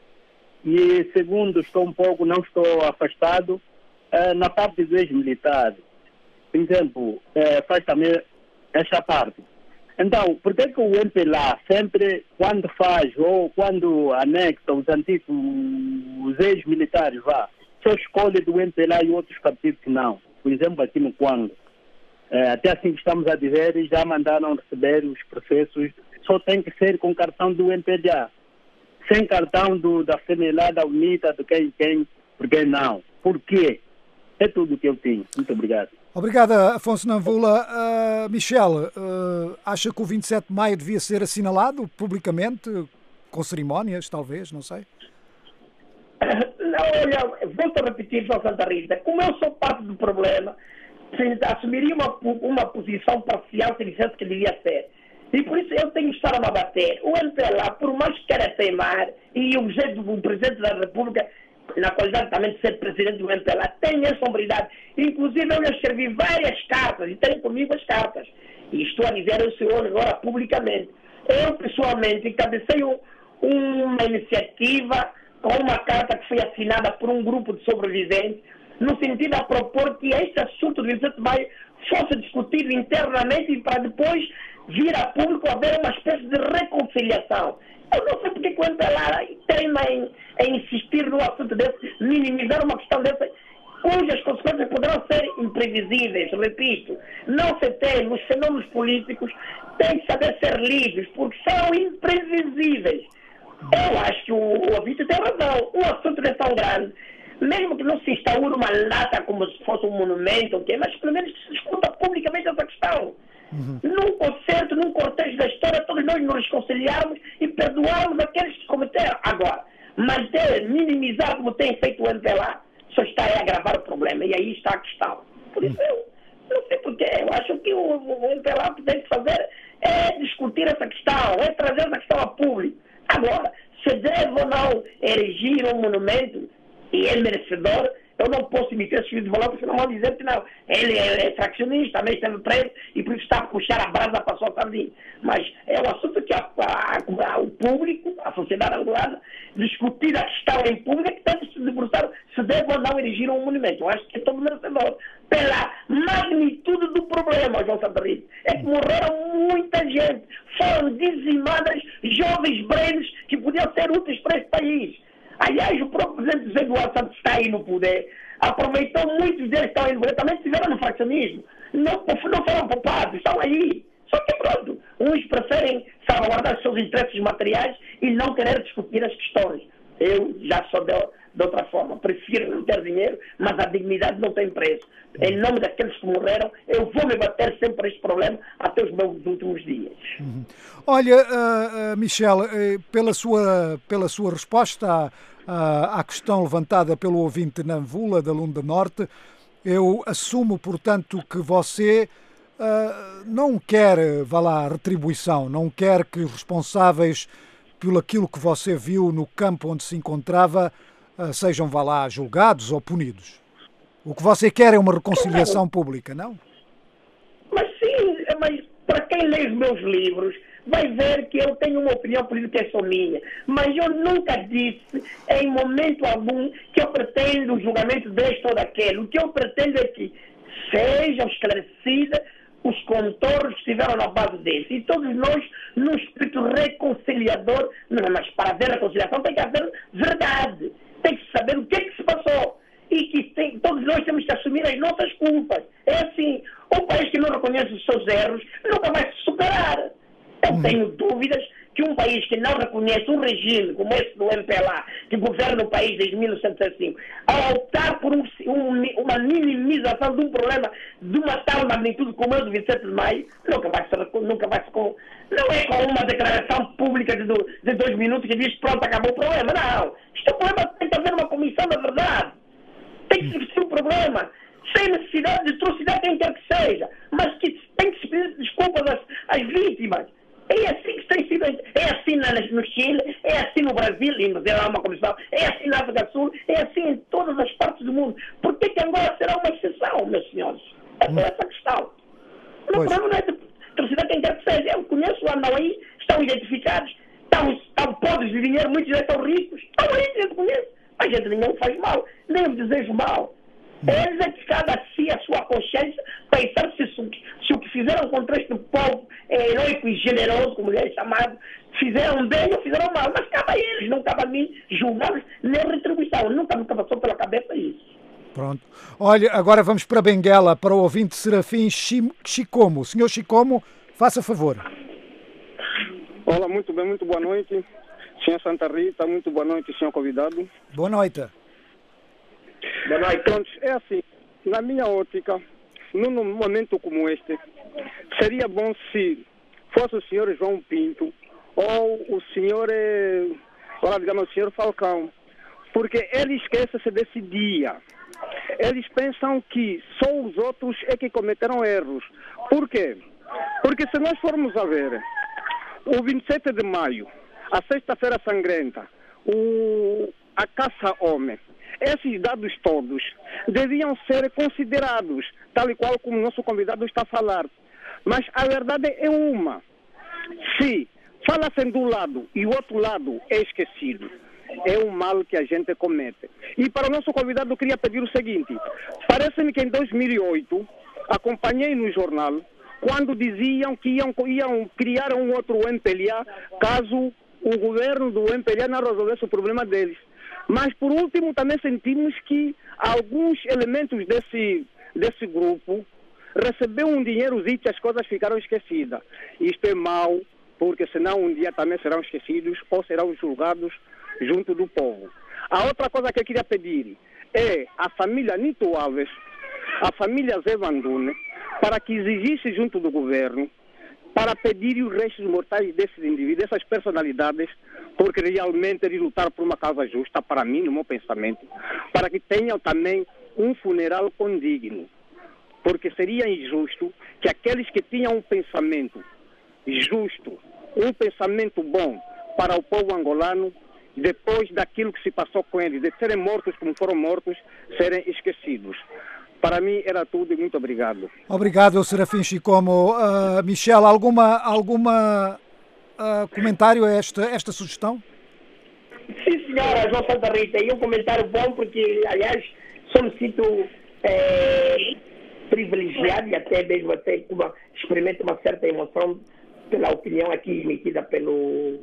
E segundo, estou um pouco, não estou afastado, uh, na parte dos ex-militares. Por exemplo, uh, faz também essa parte. Então, por que que o M P L A sempre, quando faz ou quando anexa os antigos, os ex-militares, vá, só escolhe do M P L A e outros partidos que não? Por exemplo, aqui no Congo. É, até assim que estamos a dizer, já mandaram receber os processos, só tem que ser com cartão do M P L A. Sem cartão do, da F N L A, da UNITA, do quem, quem, por que não? Por quê? É tudo o que eu tenho. Muito obrigado. Obrigado, Afonso Namvula. Uh, Michel, uh, acha que o vinte e sete de maio devia ser assinalado publicamente, com cerimónias, talvez, não sei? Não, olha, volto a repetir, João Santa Rita, como eu sou parte do problema, assumiria uma, uma posição parcial se dissesse que devia ser. E por isso eu tenho que estar a me abater. O M P L A, por mais que queira teimar, e o jeito do Presidente da República, na qualidade também de ser Presidente do M P L A, tem essa sombridade. Inclusive eu lhe escrevi várias cartas, e tenho comigo as cartas. E estou a dizer ao senhor agora publicamente. Eu, pessoalmente, encabecei um, uma iniciativa com uma carta que foi assinada por um grupo de sobreviventes, no sentido a propor que este assunto do vinte e sete de maio fosse discutido internamente e para depois vir a público haver uma espécie de reconciliação. Eu não sei porque o M P L A teima em, em insistir no assunto desse, minimizar uma questão dessa, cujas consequências poderão ser imprevisíveis. Repito, não se tem, os fenômenos políticos têm que saber ser lidos, porque são imprevisíveis. Eu acho que o, o ouvinte tem razão. Um assunto não é tão grande, mesmo que não se instaure uma lata como se fosse um monumento, okay? Mas pelo menos que se discuta publicamente essa questão. Uhum. Num concerto, num cortejo da história, todos nós nos reconciliarmos e perdoarmos aqueles que cometeram. Agora, mas de minimizar como tem feito o M P L A, só está a agravar o problema. E aí está a questão. Por isso eu não sei porquê. Eu acho que o, o M P L A tem que fazer é discutir essa questão, é trazer essa questão a público. Agora, se deve ou não erigir um monumento, e é merecedor, eu não posso emitir esse juízo de valor, porque não vão dizer que não. Ele é fraccionista, também esteve preso, e por isso está a puxar a brasa para a sua sardinha. Mas é um assunto que a, a, a, o público, a sociedade angolana, discutir a questão em público, que deve se debruçar se deve ou não erigir um monumento. Eu acho que é todo merecedor. Pela magnitude do problema, João Santa Rita, é que morreram muita gente. Foram dizimadas jovens brains que podiam ser úteis para este país. Aliás, o próprio presidente José Eduardo Santos está aí no poder, aproveitou, muitos deles estão aí no poder, também estiveram no fraccionismo, não, não foram poupados, estão aí. Só que pronto, uns preferem salvaguardar seus interesses materiais e não querer discutir as questões. Eu já sou de, de outra forma. Prefiro não ter dinheiro, mas a dignidade não tem preço. Em nome daqueles que morreram, eu vou me bater sempre por este problema até os meus últimos dias. Uhum. Olha, uh, uh, Michel, uh, pela, sua, pela sua resposta à, à questão levantada pelo ouvinte Nanvula, da Lunda Norte, eu assumo, portanto, que você uh, não quer, vá lá, retribuição, não quer que os responsáveis pelo aquilo que você viu no campo onde se encontrava uh, sejam, vá lá, julgados ou punidos. O que você quer é uma reconciliação pública, não? Mas sim, mas para quem lê os meus livros, vai ver que eu tenho uma opinião política que é só minha. Mas eu nunca disse, em momento algum, que eu pretendo o julgamento deste ou daquele. O que eu pretendo é que sejam esclarecidas os contornos que estiveram na base desse. E todos nós, num espírito reconciliador, não, mas para haver reconciliação tem que haver verdade. Tem que saber o que é que se passou. E que tem, todos nós temos que assumir as nossas culpas. É assim, um país que não reconhece os seus erros nunca vai se superar. Eu tenho dúvidas que um país que não reconhece um regime como esse do M P L A, que governa o país desde mil novecentos e sessenta e cinco, ao optar por um, um, uma minimização de um problema de uma tal magnitude como é o do vinte e sete de maio, nunca vai ser, nunca vai ser com, não é com uma declaração pública de, do, de dois minutos que diz pronto, acabou o problema. Não. Este problema tem que haver uma comissão da verdade. Tem que se vestir o problema, sem necessidade de atrocidade quem quer que seja, mas que tem que se pedir desculpas às, às vítimas. É assim que tem sido, é assim no Chile, é assim no Brasil, e não terá uma comissão, é assim na África do Sul, é assim em todas as partes do mundo. Por que que Angola será uma exceção, meus senhores? É só essa questão. O problema não é de atrocidade quem quer que seja. Eu conheço, andam aí, estão identificados, estão, estão podres de dinheiro, muitos já estão ricos, estão aí, a gente conhece. A gente nenhum faz mal, nem eu desejo mal. Eles é que cada si a sua consciência pensar se, se o que fizeram contra este povo é heróico e generoso, como ele é chamado, fizeram bem ou fizeram mal. Mas cabe a eles, não cabe a mim julgá-los nem retribuição. Nunca me passou pela cabeça isso. Pronto. Olha, agora vamos para Benguela, para o ouvinte Serafim Chicomo. Senhor Chicomo, faça favor. Olá, muito bem, muito boa noite. Senhor Santa Rita, muito boa noite, senhor convidado. Boa noite. Boa noite. Pronto, é assim, na minha ótica, num momento como este, seria bom se fosse o senhor João Pinto ou o senhor, ou, digamos, o senhor Falcão, porque ele esquece-se desse dia. Eles pensam que só os outros é que cometeram erros. Por quê? Porque se nós formos a ver, o vinte e sete de maio, a sexta-feira sangrenta, o, a caça-homem, esses dados todos deviam ser considerados, tal e qual como o nosso convidado está a falar. Mas a verdade é uma. Se fala-se de um lado e o outro lado é esquecido, é um mal que a gente comete. E para o nosso convidado eu queria pedir o seguinte: parece-me que em dois mil e oito acompanhei no jornal quando diziam que iam, iam criar um outro M P L A caso o governo do M P L A não resolvesse o problema deles. Mas, por último, também sentimos que alguns elementos desse, desse grupo receberam um dinheirozinho e as coisas ficaram esquecidas. Isto é mau, porque senão um dia também serão esquecidos ou serão julgados junto do povo. A outra coisa que eu queria pedir é a família Nito Alves, a família Zé Vandune, para que exigisse junto do governo para pedir os restos mortais desses indivíduos, dessas personalidades, porque realmente eles lutaram por uma causa justa, para mim, no meu pensamento, para que tenham também um funeral condigno. Porque seria injusto que aqueles que tinham um pensamento justo, um pensamento bom para o povo angolano, depois daquilo que se passou com eles, de serem mortos como foram mortos, serem esquecidos. Para mim era tudo e muito obrigado. Obrigado, Serafim Chicomo. Uh, Michel, alguma, alguma uh, comentário a esta, esta sugestão? Sim, senhora, João Santa Rita. E um comentário bom, porque, aliás, só me sinto é, privilegiado e até mesmo até uma, experimento uma certa emoção pela opinião aqui emitida pelo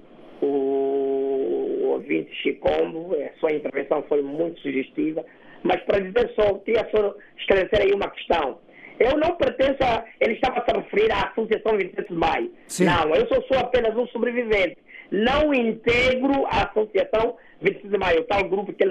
o, ouvinte Chicomo. A sua intervenção foi muito sugestiva. Mas para dizer só, queria só esclarecer aí uma questão. Eu não pertenço a... Ele estava a se referir à Associação vinte e sete de maio. Sim. Não, eu sou, sou apenas um sobrevivente. Não integro a Associação vinte e sete de maio, o tal grupo que eles,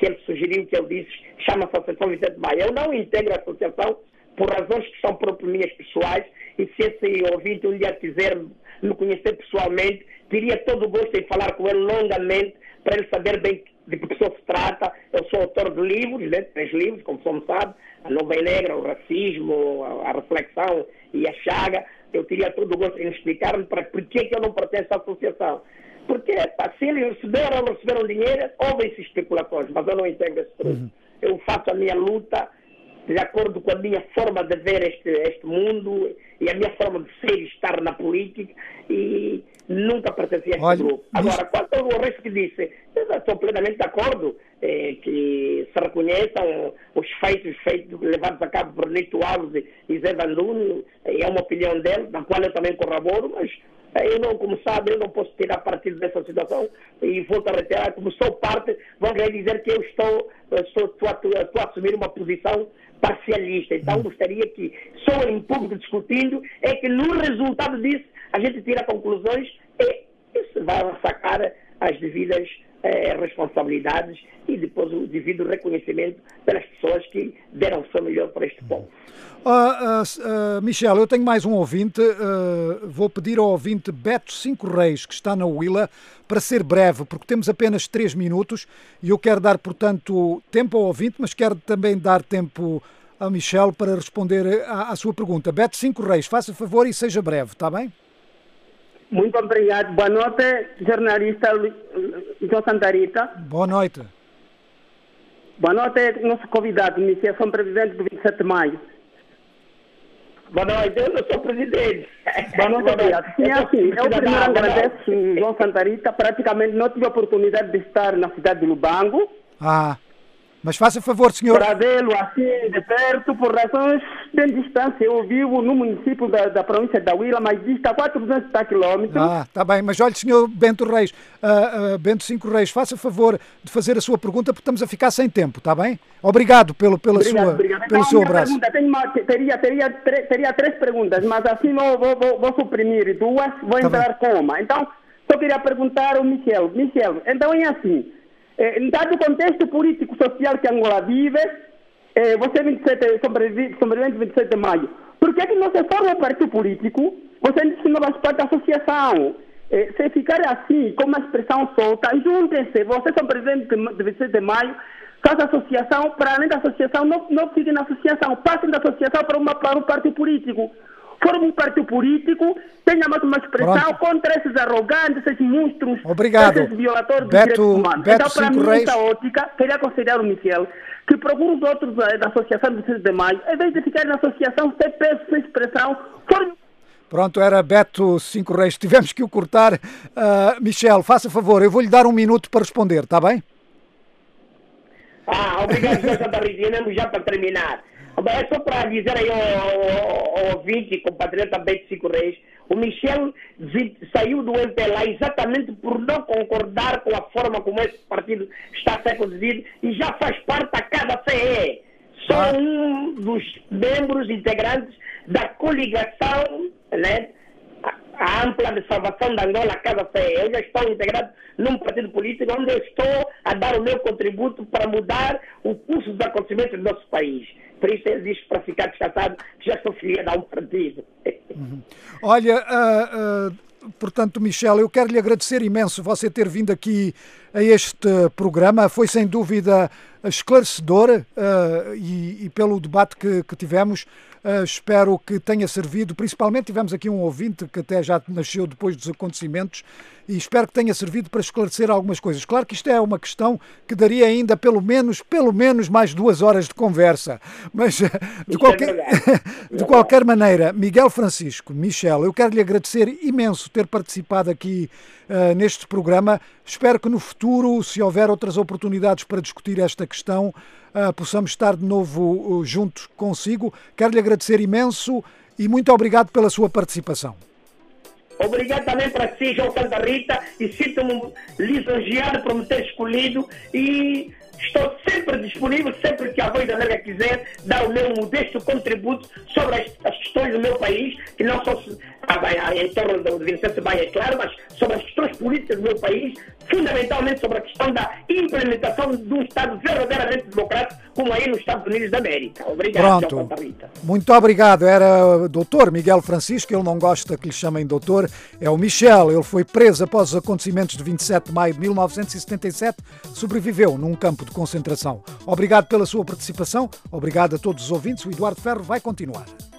que ele sugeriu, que ele disse, chama-se Associação vinte e sete de Maio. Eu não integro a associação por razões que são próprias minhas pessoais, e se esse ouvinte um dia quiser me conhecer pessoalmente, teria todo o gosto em falar com ele longamente, para ele saber bem de que pessoa se trata. Eu sou autor de livros, né, três livros, como só me sabe, A Nuvem Negra, o Racismo, a, a Reflexão e a Chaga. Eu teria todo o gosto em explicar-me para por que eu não pertenço à associação. Porque pá, se eles receberam ou não receberam dinheiro, ouvem-se especulações, mas eu não entendo esse truque. Uhum. Eu faço a minha luta de acordo com a minha forma de ver este, este mundo e a minha forma de ser e estar na política, e nunca pertenci a este Olha, grupo. Agora, quanto ao resto que disse, eu estou plenamente de acordo eh, que se reconheçam os feitos, feitos levados a cabo por Nito Alves e Zé Vandun, é uma opinião dele, da qual eu também corroboro, mas eu não, como sabe, eu não posso tirar partido dessa situação, e volto a reiterar, como sou parte, vão dizer que eu estou, estou, estou, a, estou a assumir uma posição parcialista. Então gostaria que, só em público discutindo, é que no resultado disso a gente tira conclusões e isso vai sacar as devidas eh, responsabilidades e depois o devido reconhecimento pelas pessoas que deram o seu melhor para este povo. Uh, uh, uh, Michel, eu tenho mais um ouvinte, uh, vou pedir ao ouvinte Beto Cinco Reis, que está na Huila, para ser breve, porque temos apenas três minutos e eu quero dar, portanto, tempo ao ouvinte, mas quero também dar tempo a Michel para responder à, à sua pergunta. Beto Cinco Reis, faça favor e seja breve, está bem? Muito obrigado. Boa noite, jornalista João Santa Rita. Boa noite. Boa noite, nosso convidado, Michel, sou presidente do vinte e sete de maio. Boa noite, eu não sou presidente. Boa noite, obrigado. Sim, assim, eu primeiro agradeço João Santa Rita, praticamente não tive a oportunidade de estar na cidade de Lubango. Ah, mas faça favor, senhor. Para vê-lo assim de perto, por razões de distância. Eu vivo no município da, da província da Huila, mas dista a quatrocentos quilómetros. Ah, está bem, mas olha, senhor Bento Reis, uh, uh, Bento Cinco Reis, faça favor de fazer a sua pergunta, porque estamos a ficar sem tempo, está bem? Obrigado pelo, pela obrigado, sua, obrigado. pelo então, seu abraço. Pergunta, tenho uma, teria, teria, teria, teria três perguntas, mas assim não vou, vou, vou suprimir duas, vou tá entrar bem. com uma. Então, só queria perguntar ao Michel. Michel, então é assim, eh, dado o contexto político-social que Angola vive, eh, você é vinte e sete, sobrevivente vinte e sete de maio, por que que não se forma um partido político? Você disse que não faz parte da associação. Eh, se ficar assim, com uma expressão solta, juntem-se, vocês são presidentes de vinte e sete de maio, faça associação, para além da associação, não, não fiquem na associação, passem da associação para, uma, para um partido político. Forme um partido político, tenha mais uma expressão Pronto. contra esses arrogantes, esses monstros, Obrigado. esses violadores Beto, de direitos humanos. Beto Então, para mim, Reis. nessa ótica, queria aconselhar o Michel que procure os outros eh, da Associação do seis de maio, em vez de ficar na associação, sem peso, sem expressão, forme. Pronto, era Beto Cinco Reis, tivemos que o cortar. Uh, Michel, faça favor, eu vou-lhe dar um minuto para responder, está bem? Ah, obrigado, José Santa Rita, já para terminar. É só para dizer aí ao, ao ouvinte, compatriota Beto Cinco Reis, o Michel saiu do M P L A exatamente por não concordar com a forma como esse partido está a ser conduzido e já faz parte da Casa C E. Sou ah. um dos membros integrantes da coligação, né, a ampla de salvação da Angola, a Casa C E. Eu já estou integrado num partido político onde eu estou a dar o meu contributo para mudar o curso dos acontecimentos do nosso país. Por isso ele diz para ficar descansado que já estou filiado a um partido. Uhum. Olha, uh, uh, portanto, Michel, eu quero lhe agradecer imenso você ter vindo aqui a este programa. Foi sem dúvida esclarecedor uh, e, e pelo debate que, que tivemos. Uh, espero que tenha servido, principalmente tivemos aqui um ouvinte que até já nasceu depois dos acontecimentos e espero que tenha servido para esclarecer algumas coisas. Claro que isto é uma questão que daria ainda pelo menos, pelo menos mais duas horas de conversa, mas de qualquer, de qualquer maneira, Miguel Francisco, Michel, eu quero lhe agradecer imenso ter participado aqui uh, neste programa. Espero que no futuro, se houver outras oportunidades para discutir esta questão, Uh, possamos estar de novo uh, juntos consigo. Quero-lhe agradecer imenso e muito obrigado pela sua participação. Obrigado também para si, João Santa Rita, e sinto-me lisonjeado por me ter escolhido e estou sempre disponível, sempre que a Voz da América quiser dar o meu modesto contributo sobre as, as questões do meu país, que não só se, a, a, em torno do Vicente Baia, é claro, mas sobre as questões políticas do meu país, fundamentalmente sobre a questão da implementação de um Estado verdadeiramente democrático, como aí nos Estados Unidos da América. Obrigado, Pronto. Santa Rita. Muito obrigado. Era o doutor Miguel Francisco, ele não gosta que lhe chamem doutor, é o Michel. Ele foi preso após os acontecimentos de vinte e sete de maio de mil novecentos e setenta e sete, sobreviveu num campo de concentração. Obrigado pela sua participação, obrigado a todos os ouvintes. O Eduardo Ferro vai continuar.